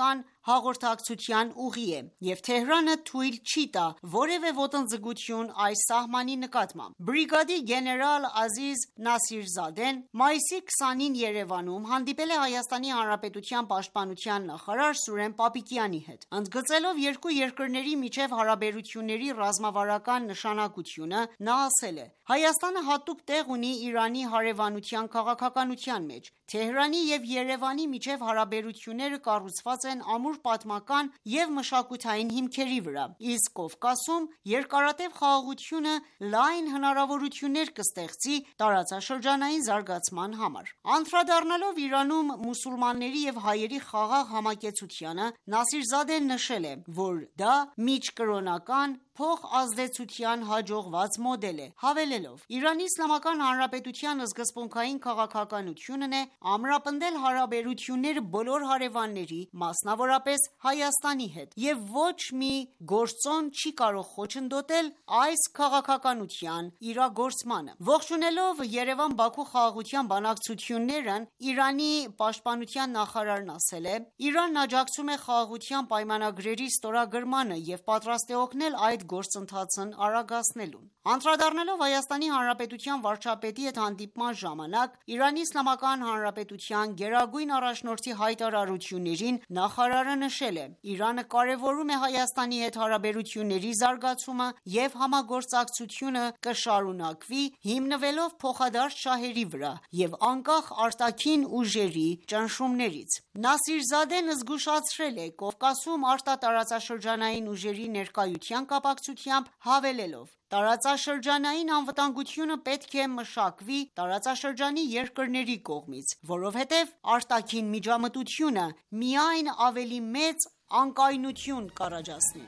հաղորդակցության ուղի է, և Թեհրանը թույլ չի տա որևէ ոտնձգություն այս սահմանի նկատմամբ։ Բրիգադի գեներալ Ազիզ Նասիրզադեն մայիսի 20-ին Երևանում հանդիպել է Հայաստանի Հանրապետության պաշտպանության նախարար Սուրեն Պապիկյանի հետ։ Ընդգծելով երկու երկրների միջև հարաբերությունների ռազմավարական նշանակությունը, նա ասել է. «Հայաստանը հատուկ տեղ ունի Իրանի հարևանության քաղաքականության մեջ։ Թեհրանի և Երևանի միջև հարաբերությունները կառուցված են ամուր պատմական և մշակութային հիմքերի վրա, իսկ Կովկասում երկարատև խաղաղությունը լայն հնարավորություններ կստեղծի տարածաշրջանային զարգացման համար»։ Անդրադառնալով Իրանում մուսուլմանների և հայերի խաղաղ համակեցությանը, Նասիրզադեն նշել է, որ դա միջկրոնական փոխազդեցության հաջողված մոդել է, հավելելով. «Իրանի Իսլամական Հանրապետության սկզբունքային քաղաքականությունն է ամրապնդել հարաբերությունները բոլոր հարևանների, մասնավորապես Հայաստանի հետ, և ոչ մի գործոն չի կարող խոչընդոտել այս քաղաքականության իրագործմանը»։ Ողջունելով Երևան-Բաքու խաղաղության բանակցություններն, Իրանի պաշտպանության նախարարն ասել է. «Իրանն աջակցում է խաղաղության պայմանագրերի ստորագրմանը և պատրաստ է օգնել այդ գործընթացն արագացնելուն»։ Անդրադառնալով Հայաստանի Հանրապետության վարչապետի հետ հանդիպման ժամանակ Իրանի Իսլամական Հանրապետության գերագույն առաջնորդի հայտարարություններին, նախարարը նշել է. «Իրանը կարևորում է Հայաստանի հետ հարաբերությունների զարգացումը և համագործակցությունը կշարունակվի հիմնվելով փոխադարձ շահերի վրա և անկախ արտաքին ուժերի ճնշումներից»։ Նասիրզադեն զգուշացրել է Կովկասում արտատարածաշրջանային ուժերի ներկայության կապակցությամբ, հավելելով. «Տարածաշրջանային անվտանգությունը պետք է մշակվի տարածաշրջանի երկրների կողմից, որովհետև արտաքին միջամտությունը միայն ավելի մեծ անկայունություն կառաջացնի»։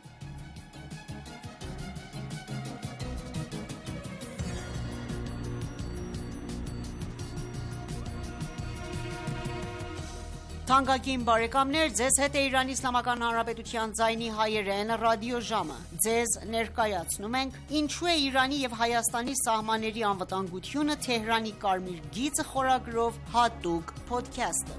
Թանկագին բարեկամներ, ձեզ հետ է Իրանի Իսլամական Հանրապետության ձայնի հայերեն ռադիոժամը։ Ձեզ ներկայացնում ենք «Ինչու է Իրանի և Հայաստանի սահմանների անվտանգությունը Թեհրանի կարմիր գիծը» խորագրով հատուկ փոդքասթը։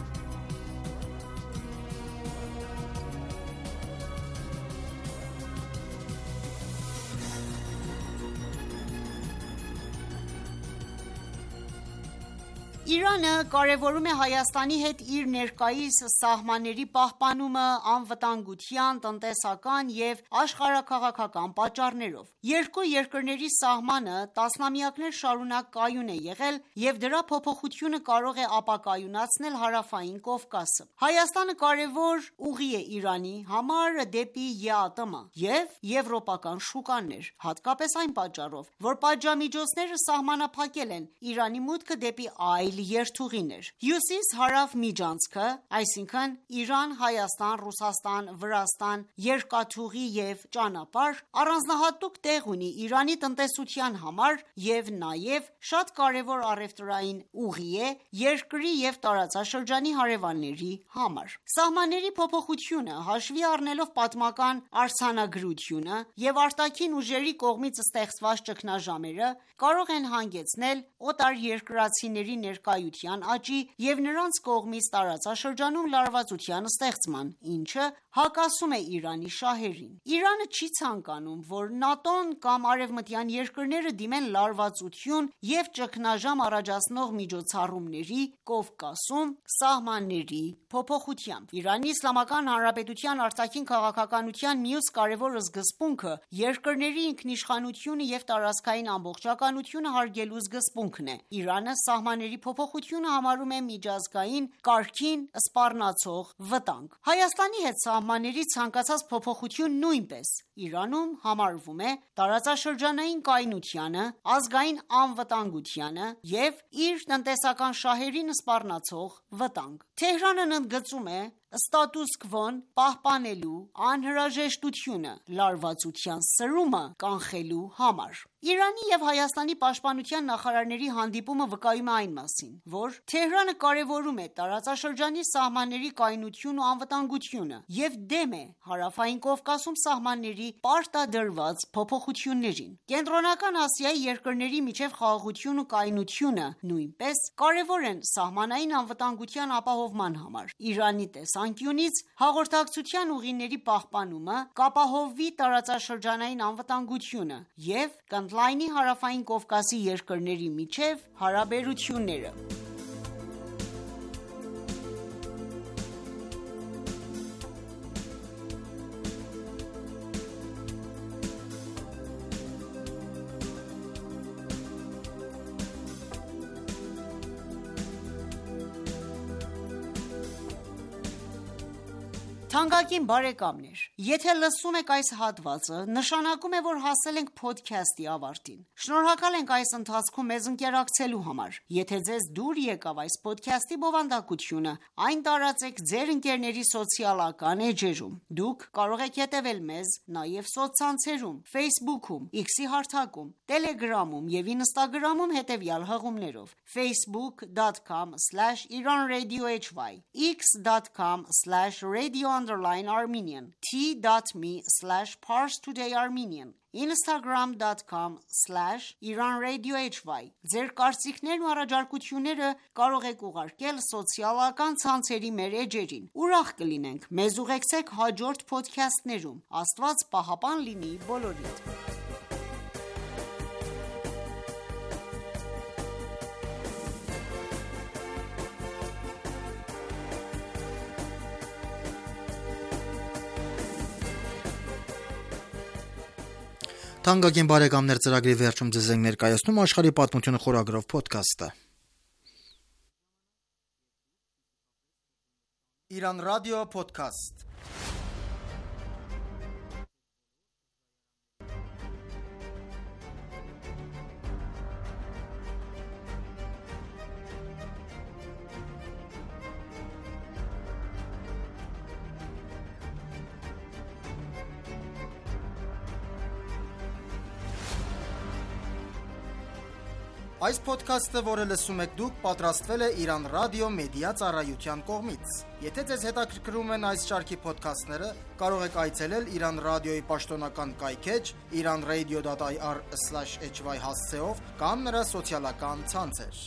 Իրանը կարևորում է Հայաստանի հետ իր ներկայիս սահմանների պահպանումը անվտանգության, տնտեսական և աշխարհաքաղաքական պատճառներով։ Երկու երկրների սահմանը տասնամյակներ շարունակ կայուն է եղել, և դրա փոփոխությունը կարող է ապակայունացնել Հարավային Կովկասը։ Հայաստանը կարևոր ուղի է Իրանի համար դեպի ԵԱՏՄ և եվրոպական շուկաներ, հատկապես այն պատճառով, որ պատժամիջոցները սահմանափակել են Իրանի մուտքը դեպի այլ երթուղիներ։ Հյուսիս-հարավ միջանցքը, այսինքն Իրան, Հայաստան, Ռուսաստան, Վրաստան երկաթուղի և ճանապարհ, առանձնահատուկ տեղ ունի Իրանի տնտեսության համար և նաև շատ կարևոր առևտրային ուղի է երկրի և տարածաշրջանի հարևանների համար։ Սահմանների փոփոխությունը, հաշվի առնելով պատմական արձանագրությունը և արտաքին ուժերի կողմից ստեղծված ճգնաժամերը, կարող են հանգեցնել օտարերկրացիների ներկայության աճի և նրանց կողմից տարածաշրջանում լարվածության ստեղծման, ինչը հակասում է Իրանի շահերին։ Իրանը չի ցանկանում, որ ՆԱՏՕ-ն կամ արևմտյան երկրները դիմեն լարվածություն և ճգնաժամ առաջացնող միջոցառումների Կովկասում սահմանների փոփոխությամբ։ Իրանի Իսլամական Հանրապետության արտաքին քաղաքականության մյուս կարևոր սկզբունքը երկրների ինքնիշխանությունը և տարածքային ամբողջականությունը հարգելու սկզբունքն է։ Իրանը սահմանների փոփոխությունը համարում է միջազգային կարգին սպառնացող վտանգ։ Հայաստանի հետ սահմանների ցանկացած փոփոխություն նույնպես Իրանում համարվում է տարածաշրջանային կայունությանը, ազգային անվտանգությանը և իր տնտեսական շահերին սպառնացող վտանգ։ Թեհրանն ընդգծում է ստատուս քվոն պահպանելու անհրաժեշտությունը լարվածության սրումը կանխելու համար։ Իրանի և Հայաստանի պաշտպանության նախարարների հանդիպումը վկայում է այն մասին, որ Թեհրանը կարևորում է տարածաշրջանի սահմանների կայունությունն ու անվտանգությունը և դեմ է Հարավային Կովկասում սահմանների պարտադրված փոփոխություններին։ Կենտրոնական Ասիայի երկրների միջև խաղաղությունն ու կայունությունը նույնպես կարևոր են սահմանային անվտանգության ապահովման ապահովման համար։ Իրանի տեսանկյունից հաղորդակցության ուղիների պահպանումը կապահովվի տարածաշրջանային անվտանգությունը և կընդլայնի Հարավային Կովկասի երկրների միջև հարաբերությունները։ Թանկագին բարեկամներ, եթե լսում եք այս հատվածը, նշանակում է, որ հասել ենք փոդքասթի ավարտին։ Շնորհակալ ենք այս ընթացքում մեզ ընկերակցելու համար։ Եթե ձեզ դուր եկավ այս փոդքասթի բովանդակությունը, այն տարածեք ձեր ընկերների սոցիալական էջերում։ Դուք կարող եք հետևել մեզ նաև սոցցանցերում, Facebook-ում, X-ի հարթակում, Telegram-ում և Instagram-ում հետևյալ հղումներով՝ facebook.com/iranradiohy, x.com/radio_Armenian, t.me/parstoday_Armenian, instagram.com/iranradiohy։ Ձեր կարծիքներն ու առաջարկությունները կարող եք ուղարկել սոցիալական ցանցերի մեր էջերին։ Ուրախ կլինենք մեզ ուղեկցեք հաջորդ փոդքասթներում։ Աստված պահապան լինի բոլորիդ։ Թանկագին բարեկամներ, ծրագրի վերջում ձեզ ենք ներկայացնում աշխարհի պատմությունը խորագրով փոդքասթը։ Իրան ռադիո փոդքասթ։ Այս փոդքասթը, որը լսում եք դուք, պատրաստվել է Իրան ռադիո մեդիա ծառայության կողմից։ Եթե ձեզ հետաքրքրում են այս շարքի փոդքասթները, կարող եք այցելել Իրան ռադիոյի պաշտոնական կայքէջ iranradio.ir/hy հասցեով կամ նրա սոցիալական ցանցեր։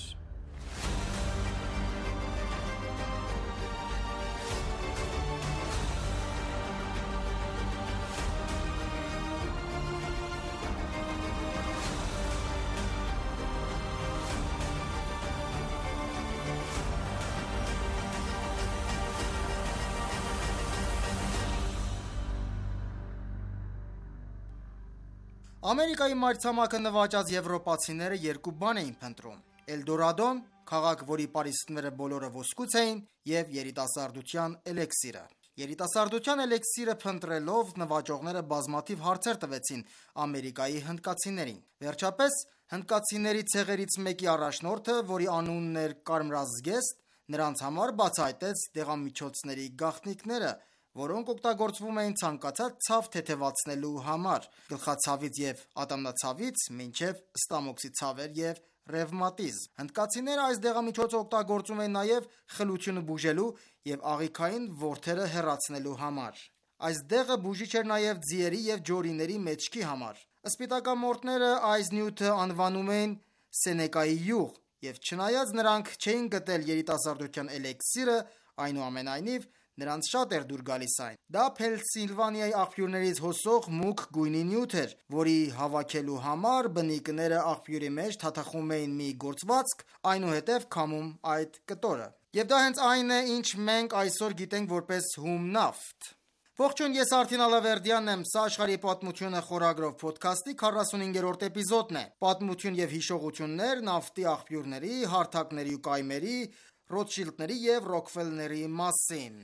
Ամերիկայի մայրցամաքը նվաճած եվրոպացիները երկու բան էին փնտրում՝ Էլդորադոն, քաղաք, որի պարիսպները բոլորը ոսկուց էին, և երիտասարդության էլեքսիրը։ Երիտասարդության էլեքսիրը փնտրելով նվաճողները բազմաթիվ հարցեր տվեցին ամերիկայի հնդկացիներին։ Վերջապես հնդկացիների ցեղերից մեկի առաջնորդը, որի անունն էր Կարմրազգեստ, նրանց համար բացահայտեց դեղամիջոցների գաղտնիքները, որոնք օգտագործվում էին ցանկացած ցավ թեթևացնելու համար՝ գլխացավից և ատամնացավից մինչև ստամոքսի ցավեր և ռևմատիզմ։ Հնդկացիները այս դեղամիջոցը օգտագործում էին նաև խլությունը բուժելու և աղիքային որդերը հեռացնելու համար։ Այս դեղը բուժիչ էր նաև ձիերի և ջորիների մեջքի համար։ Սպիտակամորթները այս նյութը անվանում էին Սենեկայի յուղ, և չնայած նրանք չէին գտել երիտասարդության էլեքսիրը, այնուամենայնիվ նրանց շատ էր դուր գալիս այն։ Դա Փենսիլվանիայի աղբյուրներից հոսող մուգ գույնի նյութ էր, որի հավաքելու համար բնիկները աղբյուրի մեջ թաթախում էին մի գործվածք, այնուհետև քամում այդ կտորը։ Եվ դա հենց այն է, ինչ մենք այսօր գիտենք որպես հում նավթ։ Ողջույն, ես Արթին Ալավերդյանն եմ, սա աշխարհի պատմությունը խորագրով փոդքասթի 45-րդ էպիզոդն է։ Պատմություն և հիշողություններ նավթի աղբյուրների, հարթակների ու կայմերի, Ռոթշիլդների և Ռոքֆելլերի մասին։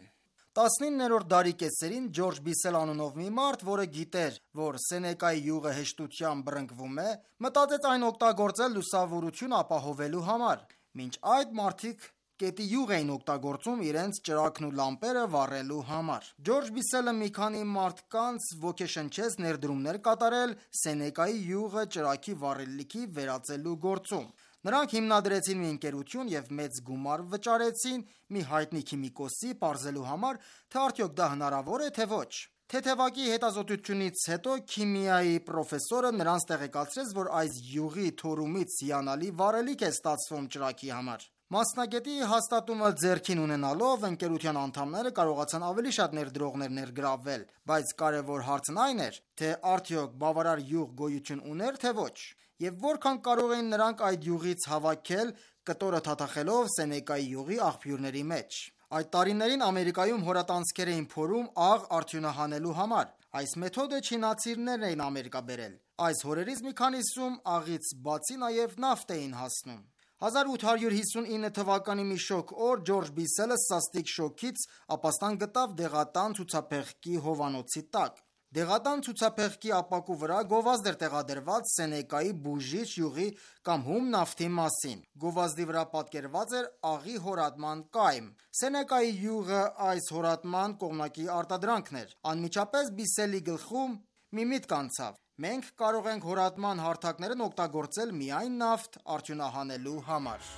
19-րդ դարի կեսերին Ջորջ Բիսել անունով մի մարդ, որը գիտեր, որ Սենեկայի յուղը հեշտությամբ բռնկվում է, մտածեց այն օգտագործել լուսավորություն ապահովելու համար։ Մինչ այդ մարդիկ կետի յուղ էին օգտագործում իրենց ճրագն ու լամպերը վառելու համար։ Ջորջ Բիսելը մի քանի մարդկանց ոգեշնչեց ներդրումներ կատարել Սենեկայի յուղը ճրագի վառելիքի վերածելու գործում։ Նրանք հիմնադրեցին մի ընկերություն և մեծ գումար վճարեցին մի հայտնի քիմիկոսի պարզելու համար, թե արդյոք դա հնարավոր է, թե ոչ։ Թեթևակի հետազոտությունից հետո քիմիայի պրոֆեսորը նրանց տեղեկացրեց, որ այս յուղի թորումից հիանալի վառելիք է ստացվում ճրագի համար։ Մասնագետի հաստատումը ձեռքին ունենալով ընկերության անդամները կարողացան ավելի շատ ներդրողներ ներգրավվել, բայց կարևոր հարցն այն էր, թե արդյոք բավարար յուղ գոյություն ուներ, թե ոչ, եւ որքան կարող էին նրանք այդ յուղից հավաքել, կտորը թաթախելով Սենեկայի յուղի աղբյուրների մեջ։ Այդ տարիներին Ամերիկայում հորատանցքեր էին փորում աղ արդյունահանելու համար։ Այս մեթոդը չինացիներն էին Ամերիկա բերել։ Այս հորերից մի քանիսում աղից բացի նաև նավթ էին հասնում։ 1859 թվականի մի շոգ օր Ջորջ Բիսելը սաստիկ շոգից ապաստան գտավ դեղատան ցուցափեղկի հովանոցի տակ։ Դեղատան ցուցափեղկի ապակու վրա գովազդ էր տեղադրված Սենեկայի բուժիչ յուղի կամ հում նավթի մասին։ Գովազդի վրա պատկերված էր աղի հորատման կայմ։ Սենեկայի յուղը այս հորատման կողմնակի արտադրանքն էր։ Անմիջապես Բիսելի գլխում մի միտք անցավ. մենք կարող ենք հորատման հարթակներն օգտագործել միայն նավթ արդյունահանելու համար։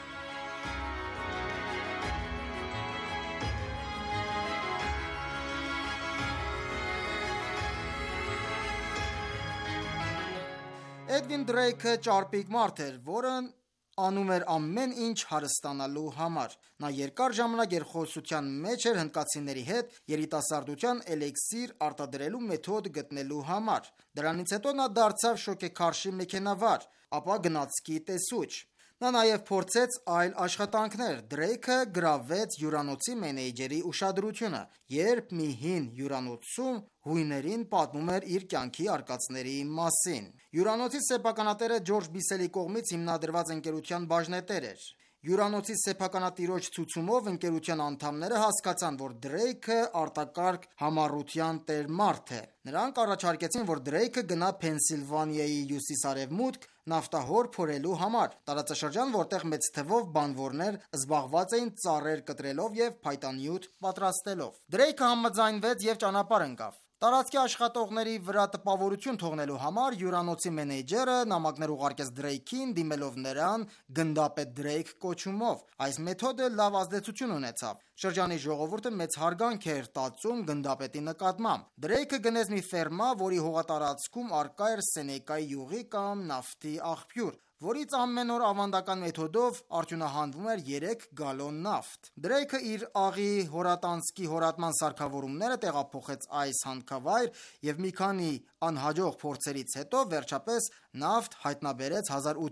Էդվին Դրեյքը ճարպիկ մարդ էր, որն անում էր ամեն ինչ հարստանալու համար։ Նա երկար ժամանակ երկխոսության մեջ էր հնդկացիների հետ երիտասարդության էլեքսիր արտադրելու մեթոդ գտնելու համար։ Դրանից հետո նա դարձավ շոգեքարշի մեքենավար, ապա գնացքի տեսուչ։ Նա նաև փորձեց այլ աշխատանքներ։ Դրեյքը գրավեց հյուրանոցի մենեջերի ուշադրությունը, երբ մի հին հյուրանոցում հույներին պատմում էր իր կյանքի արկածների մասին։ Հյուրանոցի սեփականատերը Ջորջ Բիսելի կողմից հիմնադրված ընկերության բաժնետեր էր։ Հյուրանոցի սեփականատիրոջ ցուցումով ընկերության անդամները հասկացան, որ Դրեյքը արտակարգ համառության տեր մարդ է։ Նրանք առաջարկեցին, որ Դրեյքը գնա Փենսիլվանիայի հյուսիս-արևմուտք նավթահոր փորելու համար, տարածաշրջան, որտեղ մեծ թվով բանվորներ զբաղված էին ծառեր կտրելով եւ փայտանյութ պատրաստելով։ Դրեյքը համաձայնվեց եւ ճանապարհ ընկավ։ Տարածքի աշխատողների վրա տպավորություն թողնելու համար հյուրանոցի մենեջերը նամակներ ուղարկեց Դրեյքին, դիմելով նրան գնդապետ Դրեյք կոչումով։ Այս մեթոդը լավ ազդեցություն ունեցավ։ Շրջանի ժողովուրդը մեծ հարգանք էր տածում գնդապետի նկատմամբ։ Դրեյքը գնեց մի ֆերմա, որի հողատարածքում առկա էր Սենեկայի յուղի կամ նավթի աղբյուր, որից ամեն օր ավանդական մեթոդով արդյունահանվում էր 3 գալոն նավթ։ Դրեյքը իր աղի հորատանցքի հորատման սարքավորումները տեղափոխեց այս հանքավայր եւ մի քանի անհաջող փորձերից հետո վերջապես նավթ հայտնաբերեց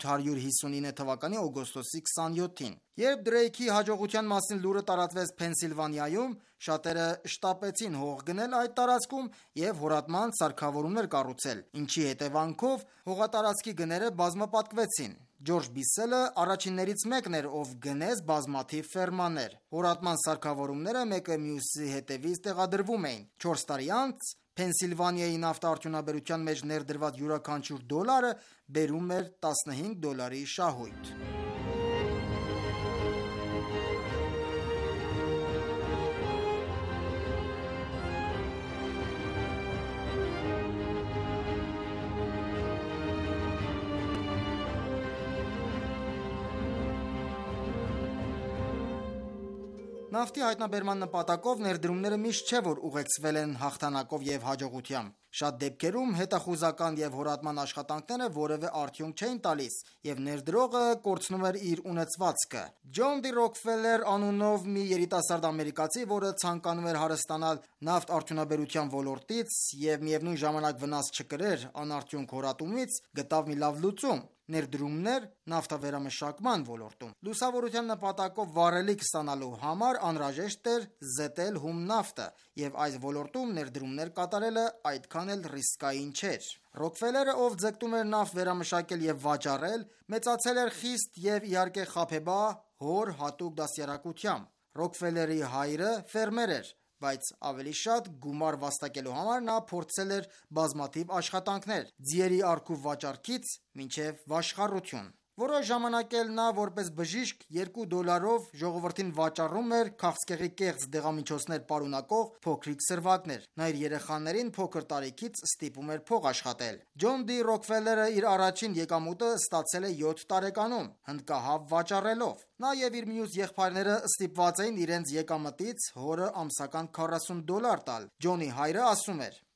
1859 թվականի օգոստոսի 27-ին։ Երբ Դրեյքի հաջողության մասին լուրը տարածվեց Փենսիլվանիայում, շատերը շտապեցին հող գնել այդ տարածքում եւ հորատման սարքավորումներ կառուցել, ինչի հետևանքով հողատարածքի գները բազմապատկվեցին։ Ջորջ Բիսելը առաջիններից մեկն էր, ով գնեց բազմաթիվ ֆերմաներ։ Հորատման սարքավորումները մեկը մյուսի հետևից տեղադրվում էին։ 4 տարի անց Փենսիլվանիայի նավթարդյունաբերության մեջ ներդրված յուրաքանչյուր դոլարը բերում էր $15 շահույթ։ Նավթի հայտնաբերման նպատակով ներդրումները միշտ չէ, որ ուղեկցվել են հաղթանակով եւ հաջողությամբ։ Շատ դեպքերում հետախուզական եւ հորատման աշխատանքները որևէ արդյունք չէին տալիս եւ ներդրողը կորցնում էր իր ունեցվածքը։ Ջոն Դի Ռոքֆելլեր անունով մի երիտասարդ ամերիկացի, որը ցանկանում էր հարստանալ նավթ արդյունաբերության ոլորտից եւ միևնույն ժամանակ վնաս չկրեր անարդյունք հորատումից, գտավ մի լավ լուծում՝ ներդրումներ նավթավերամշակման ոլորտում։ Լուսավորության նպատակով վառելիք ստանալու համար անհրաժեշտ էր զետել հում նավթը, եւ այս ոլորտում ներդրումներ կատարելը այդքան էլ ռիսկային չէր։ Ռոքֆելերը, ով ձգտում էր նավթ վերամշակել եւ վաճառել, մեծացել էր խիստ եւ իհարկե խաբեբա հոր հատուկ դաստիարակությամբ։ Ռոքֆելերի հայրը ֆերմեր էր, բայց ավելի շատ գումար վաստակելու համար նա փորձել էր բազմաթիվ աշխատանքներ՝ ձիերի առքու վաճառքից մինչև վաշխառություն։ Որոշ ժամանակ էլ նա որպես բժիշկ $2 ժողովրդին վաճառում էր քաղցկեղի կեղծ դեղամիջոցներ պարունակող փոքրիկ սրվակներ։ Նա իր երեխաներին փոքր տարիքից ստիպում էր փող աշխատել։ Ջոն Դի Ռոքֆելլերը իր առաջին եկամուտը ստացել է 7 տարեկանում, հնդկահավ վաճառելով։ Նա եւ իր մյուս եղբայրները ստիպված էին իրենց եկամտից հորը ամսական $40 տալ։ Ջոնի հայրը ասում էր.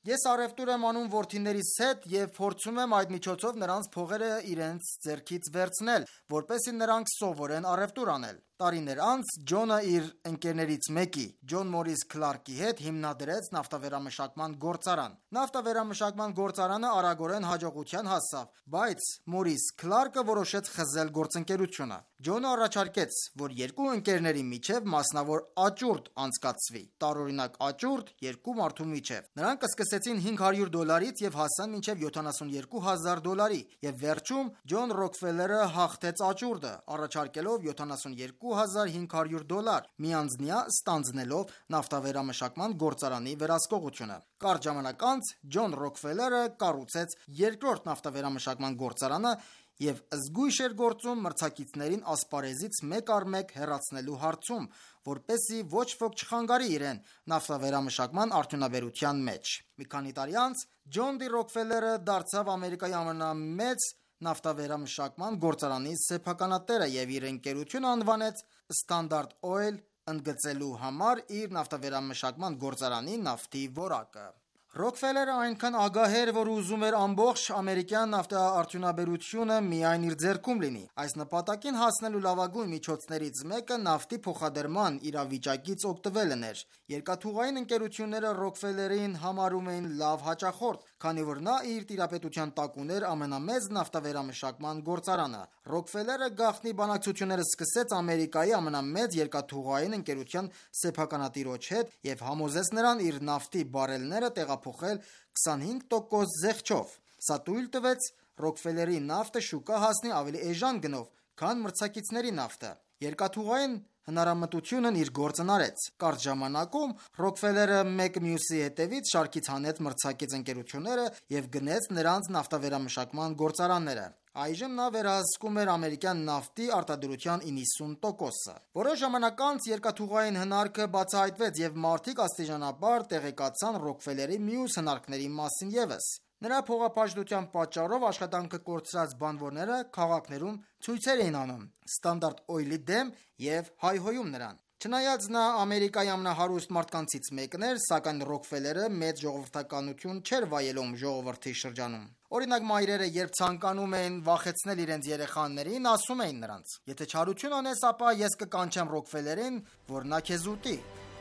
Ես առևտուր եմ անում որդիներիս հետ եւ փորձում եմ այդ միջոցով նրանց փողերը իրենց ձեռքից վերցնել, որպեսզի նրանք սովորեն առևտուր անել։ Տարիներ անց Ջոնը իր ընկերներից մեկի, Ջոն Մորիս Քլարկի հետ հիմնադրեց նավթավերամշակման գործարան։ Նավթավերամշակման գործարանը արագորեն հաջողության հասավ, բայց Մորիս Քլարկը որոշեց խզել գործընկերությունը։ Ջոնը առաջարկեց, որ երկու ընկերների միջև մասնավոր աճուրդ անցկացվի, տարօրինակ աճուրդ երկու մարդու միջև։ Նրանք սկսեցին $500 եւ հասան մինչև $72,000, եւ վերջում Ջոն Ռոքֆելերը հաղթեց աճուրդը, առաջարկելով $72,500 միանձնյա ստանձնելով նավթավերամշակման գործարանի վերահսկողությունը։ Կարճ ժամանակ անց Ջոն Ռոքֆելերը կառուցեց երկրորդ նավթավերամշակման գործարանը եւ զգույշ էր գործում մրցակիցներին ասպարեզից մեկ առ մեկ հեռացնելու հարցում, որպեսզի ոչ ոք չխանգարի իրեն նավթավերամշակման արդյունաբերության մեջ։ Մի քանի տարի անց Ջոն Դի Ռոքֆելերը դարձավ Ամերիկայի ամենամեծ նավթավերամշակման գործարանի սեփականատերը եւ իր ընկերությունը անվանեց Standard Oil, ընդգծելու համար իր նավթավերամշակման գործարանի նավթի որակը։ Ռոքֆելերը այնքան ագահ էր, որ ուզում էր ամբողջ ամերիկյան նավթաարդյունաբերությունը միայն իր ձեռքում լինի։ Այս նպատակին հասնելու լավագույն միջոցներից մեկը նավթի փոխադրման իրավիճակից օգտվելն էր։ Երկաթուղային ընկերությունները Ռոքֆելերին համարում էին լավ հաճախորդ, քանի որ նա իր տիրապետության տակ ուներ ամենամեծ նավթավերամշակման գործարանը։ Ռոքֆելերը գաղտնի բանակցությունները սկսեց Ամերիկայի ամենամեծ երկաթուղային ընկերության սեփականատիրոջ հետ եւ համոզեց նրան իր նավթի բարելները տեղափոխել 25% զեղչով։ Սա թույլ տվեց Ռոքֆելերի նավթը շուկա հասնի ավելի էժան գնով, քան մրցակիցների նավթը։ Երկաթուղային հնարամտությունն իր գործն արեց։ Կարճ ժամանակում Ռոքֆելերը մեկ մյուսի հետևից շարքից հանեց մրցակից ընկերությունները եւ գնեց նրանց նավթավերամշակման գործարանները։ Այժմ նա վերահսկում էր ամերիկյան նավթի արտադրության 90%-ը։ Որոշ ժամանակ անց երկաթուղային հնարքը բացահայտվեց եւ մարդիկ աստիճանաբար տեղեկացան Ռոքֆելերի մյուս հնարքների մասին եւս։ Նրա փողապաշտության պատճառով աշխատանքը կորցրած բանվորները քաղաքներում ցույցեր էին անում Standard Oil-ի դեմ եւ հայհոյում նրան։ Չնայած նա Ամերիկայի ամենահարուստ մարդկանցից մեկն էր, սակայն Ռոքֆելերը մեծ ժողովրդականություն չէր վայելում ժողովրդի շրջանում։ Օրինակ մայրերը, երբ ցանկանում էին վախեցնել իրենց երեխաներին, ասում էին նրանց. «Եթե չարություն անես, ապա ես կկանչեմ Ռոքֆելերին, որ նա քեզ ուտի»։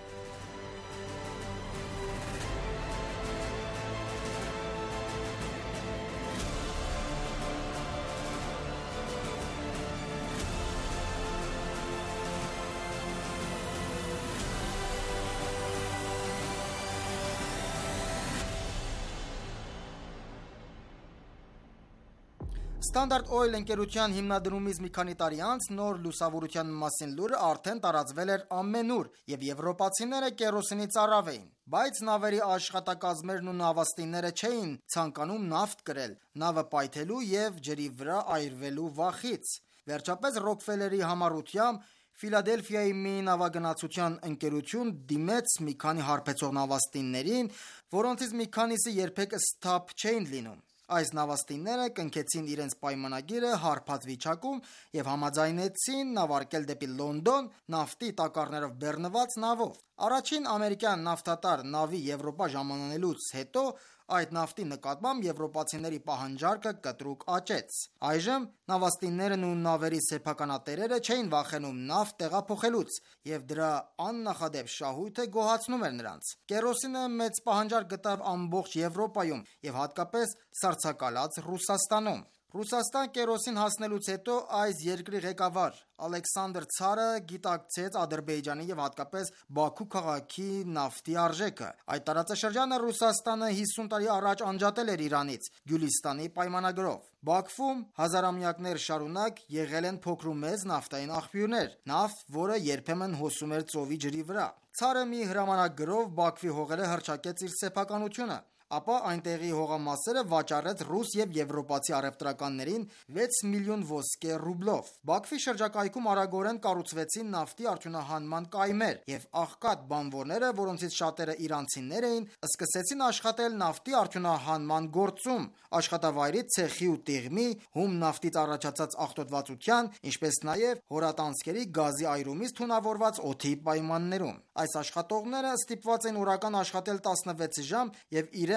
Standard Oil ընկերության հիմնադրումից մի քանի տարի անց նոր լուսավորության մասին լուրը արդեն տարածվել էր ամենուր եւ եվրոպացիները կերոսինի ծարավ էին։ Բայց նավերի աշխատակազմերն ու նավաստիները չէին ցանկանում նավթ կրել, նավը պայթելու եւ ջրի վրա այրվելու վախից։ Վերջապես Ռոքֆելերի համառությամբ Ֆիլադելֆիայի մի նավագնացության ընկերություն դիմեց մի քանի հարբեցող նավաստիներին, որոնցից մի քանիսը երբեք սթափ չէին լինում։ Այս նավաստիները կնքեցին իրենց պայմանագիրը հարբած վիճակում եւ համաձայնեցին նավարկել դեպի Լոնդոն նավթի տակառներով բեռնված նավով։ Առաջին ամերիկյան նավթատար նավի Եվրոպա ժամանելուց հետո այդ նավթի նկատմամբ եվրոպացիների պահանջարկը կտրուկ աճեց։ Այժմ նավաստիներն ու նավերի սեփականատերերը չէին վախենում նավթ տեղափոխելուց եւ դրա աննախադեպ շահույթը գոհացնում էր նրանց։ Կերոսինը մեծ պահանջարկ գտավ ամբողջ Եվրոպայում եւ հատկապես սառցակալած Ռուսաստանում։ Ռուսաստան կերոսին հասնելուց հետո այս երկրի ղեկավար Ալեքսանդր Ցարը գիտակցեց Ադրբեջանի եւ հատկապես Բաքու քաղաքի նավթի արժեքը։ Այդ տարածաշրջանը Ռուսաստանը 50 տարի առաջ անջատել էր Իրանից Գյուլիստանի պայմանագրով։ Բաքվում հազարամյակներ շարունակ եղել են փոքր ու մեծ նավթային աղբյուրներ, նավթ, որը երբեմն հոսում էր ծովի ջրի վրա։ Ցարը մի հրամանագրով Բաքվի հողերը հռչակեց իր սեփականությունը, ապա այնտեղի հողամասերը վաճառեց ռուս եւ եվրոպացի առևտրականներին 6 միլիոն ոսկե ռուբլով։ Բաքվի շրջակայքում արագորեն կառուցվեցին նավթի արդյունահանման կայմեր եւ աղքատ բանվորները, որոնցից շատերը իրանցիներ էին, սկսեցին աշխատել նավթի արդյունահանման գործում, աշխատավայրի ցեխի ու տիղմի, հում նավթից առաջացած աղտոտվածության, ինչպես նաեւ հորատանցքերի գազի այրումից թունավորված օդի պայմաններում։ Այս աշխատողները ստիպված են օրական աշխատել 16 ժամ եւ իրենց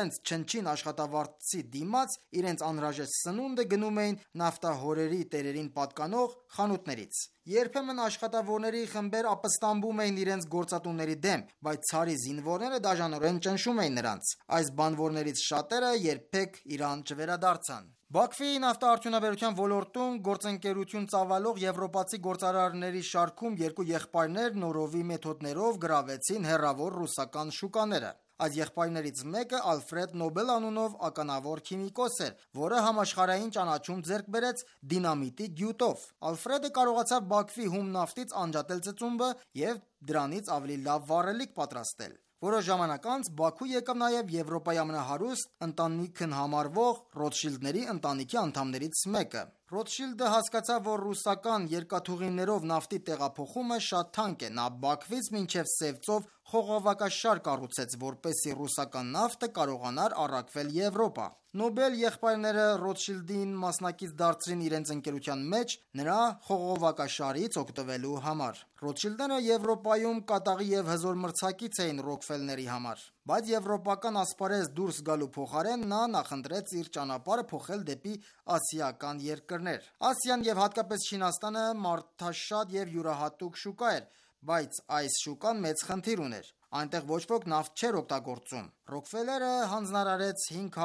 իրենց չնչին աշխատավարձի դիմաց իրենց անհրաժեշտ սնունդը գնում էին նավթահորերի տերերին պատկանող խանութներից։ Երբեմն աշխատավորների խմբեր ապստամբում էին իրենց գործատուների դեմ, բայց ցարի զինվորները դաժանորեն ճնշում էին նրանց։ Այս բանվորներից շատերը երբեք Իրան չվերադարձան։ Բաքվի նավթարդյունաբերության ոլորտում գործընկերություն ծավալող եվրոպացի գործարարների շարքում երկու եղբայրներ նորովի մեթոդներով գրավեցին հեռավոր ռուսական շուկաները։ Այս եղբայրներից մեկը Ալֆրեդ Նոբել անունով ականավոր քիմիկոս էր, որը համաշխարհային ճանաչում ձեռք բերեց դինամիտի գյուտով։ Ալֆրեդը կարողացավ Բաքվի հում նավթից անջատել ծծումբը եւ դրանից ավելի լավ վառելիք պատրաստել։ Որոշ ժամանակ անց Բաքու եկավ նաև Եվրոպայի ամենահարուստ ընտանիքն համարվող Ռոթշիլդների ընտանիքի անդամներից մեկը։ Ռոթշիլդը հասկացավ, որ ռուսական երկաթուղիներով նավթի տեղափոխումը շատ թանկ է։ Նա Բաքվից մինչև Սևծով խողովակաշար կառուցեց, որպեսզի ռուսական նավթը կարողանար առաքվել Եվրոպա։ Նոբել եղբայրները Ռոթշիլդին մասնակից դարձրին իրենց ընկերության մեջ նրա խողովակաշարից օգտվելու համար։ Ռոթշիլդները Եվրոպայում կատաղի եւ հզոր մրցակից էին Ռոքֆելների համար, բայց եվրոպական ասպարեզ դուրս գալու փոխարեն նա նախընտրեց իր ճանապարհը փոխել դեպի ասիական երկրներ։ Ասիան եւ հատկապես Չինաստանը մարդաշատ եւ յուրահատուկ շուկա էր, բայց այս շուկան մեծ խնդիր ուներ։ Այնտեղ ոչ ոք նավթ չէր օգտագործում։ Ռոքֆելերը հանձնարարեց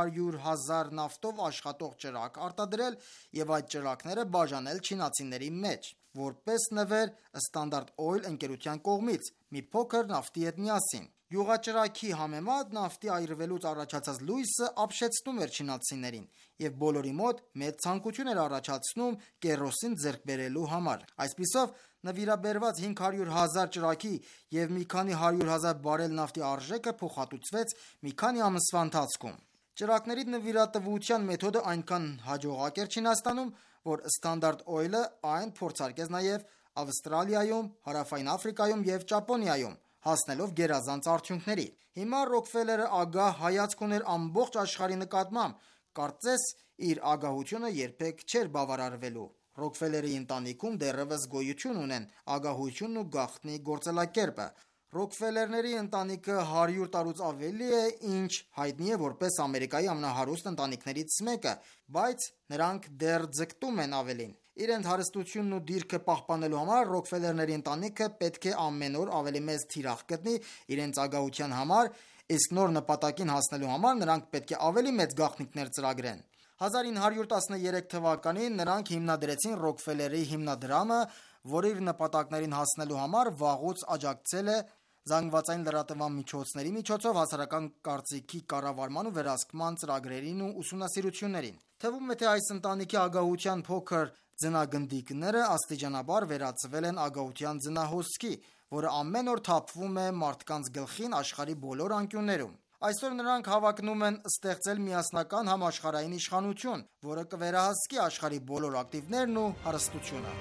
500,000 նավթով աշխատող ճրագ արտադրել եւ այդ ճրագները բաժանել չինացիների մեջ, որպես նվեր Standard Oil ընկերության կողմից մի փոքր նավթի հետ միասին։ Յուղաճրագի համեմատ նավթի այրվելուց առաջացած լույսը ապշեցնում էր չինացիներին եւ բոլորի մոտ մեծ ցանկություն էր առաջացնում կերոսին ձեռք բերելու համար։ Այսպիսով նվիրաբերված 500,000 ճրագի եւ մի քանի 100,000 բարել նավթի արժեքը փոխհատուցվեց մի քանի ամսվա ընթացքում։ Ճրագների նվիրատվության մեթոդը այնքան հաջողակ էր Չինաստանում, որ Standard Oil-ը այն փորձարկեց նաեւ Ավստրալիայում, Հարավային Աֆրիկայում եւ Ճապոնիայում, հասնելով գերազանց արդյունքների։ Հիմա Ռոքֆելերը ագահ հայացք ուներ ամբողջ աշխարհի նկատմամբ, կարծես իր ագահությունը երբեք չէր բավարարվելու։ Ռոքֆելերի ընտանիքում դեռևս գոյություն ունեն ագահությունն ու գաղտնի գործելակերպը։ Ռոքֆելերների ընտանիքը 100 տարուց ավելի է, ինչ հայտնի է որպես Ամերիկայի ամենահարուստ ընտանիքներից մեկը, բայց նրանք դեռ ձգտում են ավելին։ Իրենց հարստությունն ու դիրքը պահպանելու համար Ռոքֆելերների ընտանիքը պետք է ամեն օր ավելի մեծ թիրախ գտնի իրենց ագահության համար, իսկ նոր նպատակին հասնելու համար նրանք պետք է ավելի մեծ գաղտնիքներ ծրագրեն։ 1913 թվականին նրանք հիմնադրեցին Ռոքֆելերի հիմնադրամը, որը իր նպատակներին հասնելու համար վաղուց աջակցել է զանգվածային լրատվական միջոցների միջոցով հասարակական կարծիքի կառավարման ու վերահսկման ծրագրերին ու ուսումնասիրություններին։ Թվում է, թե այս ընտանիքի ագահության փոքր ձնագնդիկները աստիճանաբար վերածվել են ագահության ձնահոսքի, որը ամեն օր թափվում է մարդկանց գլխին աշխարհի բոլոր անկյուններում։ Այսօր նրանք հավակնում են ստեղծել միասնական համաշխարհային իշխանություն, որը կվերահսկի աշխարհի բոլոր ակտիվներն ու հարստությունը։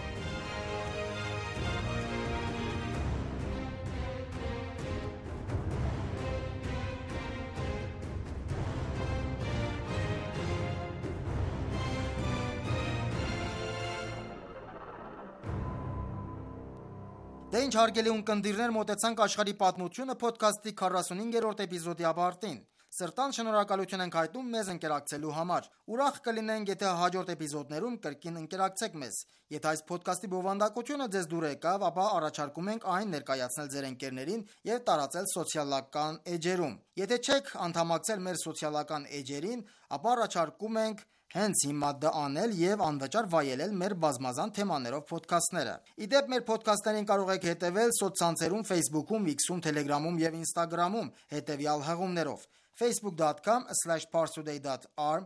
Դե ինչ հարգելի ունկնդիրներ, մոտեցանք աշխարհի պատմությունը ոդքասթի 45-րդ էպիզոդի ավարտին։ Սրտան շնորհակալություն ենք հայտնում մեզ ընկերակցելու համար։ Ուրախ կլինենք, եթե հաջորդ էպիզոդներում կրկին ընկերակցեք մեզ։ Եթե այս ոդքասթի բովանդակությունը ձեզ դուր եկավ, ապա առաջարկում ենք այն ներկայացնել ձեր ընկերներին եւ տարածել սոցիալական էջերում։ Եթե չեք անդամակցել մեր սոցիալական էջերին, ապա առաջարկում ենք հենց հիմա դա անել եւ անվճար վայելել մեր բազմազան թեմաներով ոդքասթները։ Իդեպ մեր ոդքասթներին կարող եք հետևել սոցցանցերում Facebook-ում, X-ում, Telegram-ում եւ Instagram-ում հետեւյալ հղումներով. facebook.com/parstoday.arm,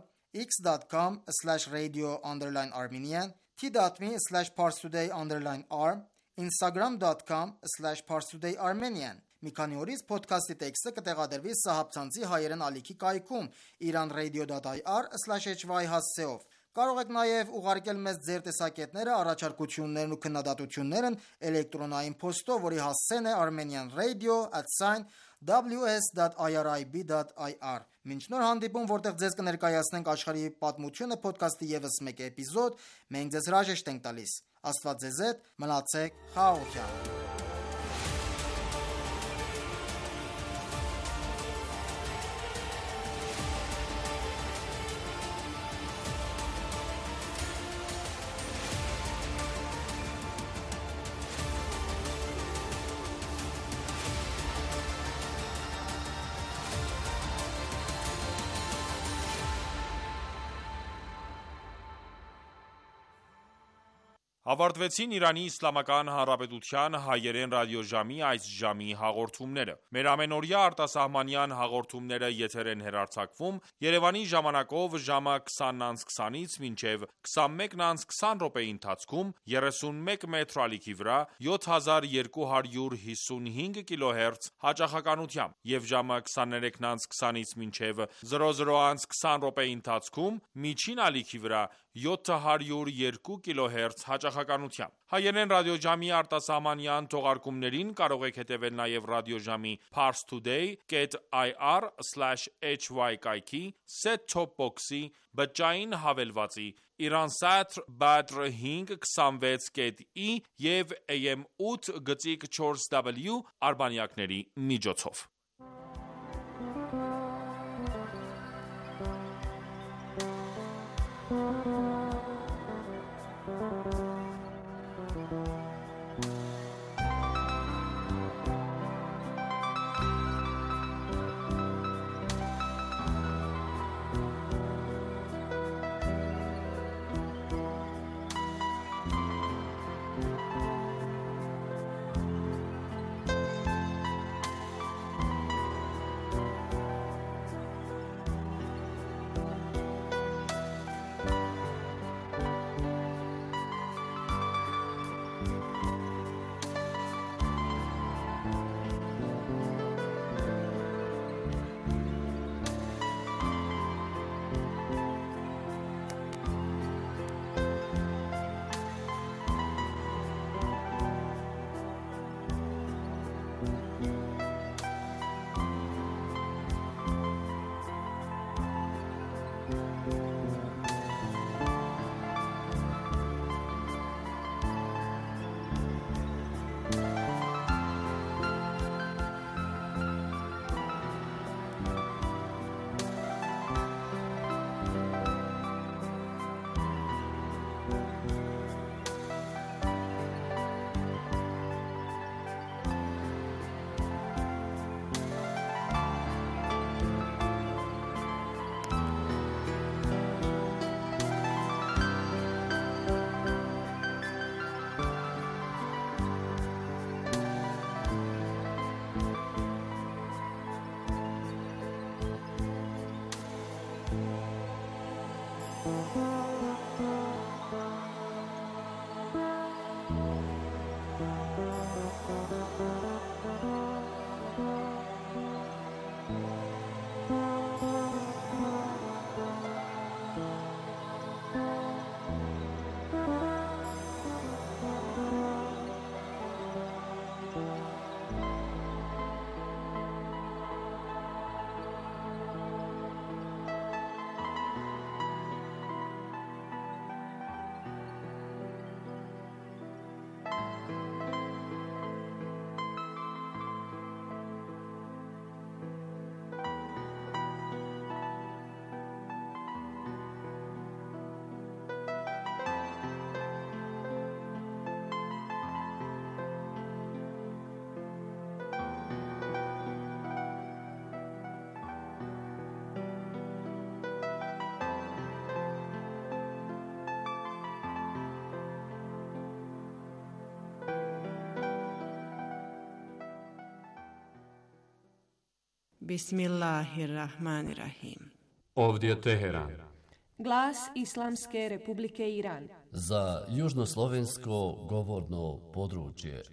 x.com/radio_armenian, t.me/parstoday_arm, instagram.com/parstodayarmenian։ Մի քանի օրից ոդքասթի տեքստը կտեղադրվի Սահաբցանցի հայերեն ալիքի կայքում iranradio.ir/hy հասցեով։ Կարող եք նաև ուղարկել մեզ ձեր տեսակետները, առաջարկություններն ու քննադատություններն էլեկտրոնային փոստով, որի հասցեն է armenianradio@ws.irib.ir։ Մինչ նոր հանդիպում, որտեղ ձեզ կներկայացնենք աշխարհի պատմությունը ոդքասթի եւս մեկ էպիզոդ, մենք ձեզ հրաժեշտ ենք տալիս։ Աստված ձեզ հետ, մնացեք խաղաղությամբ։ Ավարտվեցին Իրանի Իսլամական Հանրապետության հայերեն ռադիոժամի այս ժամի հաղորդումները։ Մեր ամենօրյա արտասահմանյան հաղորդումները եթեր են հեռարձակվում Երևանի ժամանակով ժամը 20:20-ից մինչև 21:20 րոպեի ընթացքում 31 մետրի ալիքի վրա 7255 կիլոհերց հաճախականությամբ եւ ժամը 23:20-ից մինչև 00:20 րոպեի ընթացքում միջին ալիքի վրա 702 կիլոհերց հաճախականությամբ։ Հայերեն ռադիոժամի արտասահմանյան թողարկումներին կարող եք հետևել նաև ռադիոժամի parstoday.ir/hy կայքի, set-top box-ի, բջջային հավելվածի, Iransat Badr 526.i եւ AM 8.4W արբանյակների միջոցով։ Bismillahirrahmanirrahim. Ovdje Teheran. Glas Islamske Republike Iran. Za južnoslovensko govorno područje.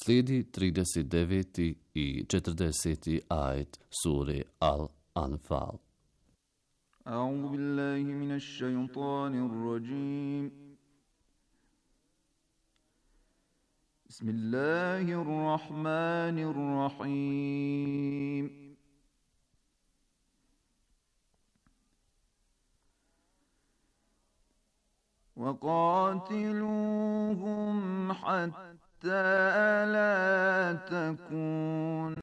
Slijedi 39. i 40. ajet sure Al-Anfal. أعوذ بالله من الشيطان الرجيم بسم الله الرحمن الرحيم وقاتلوهم حتى لا تكون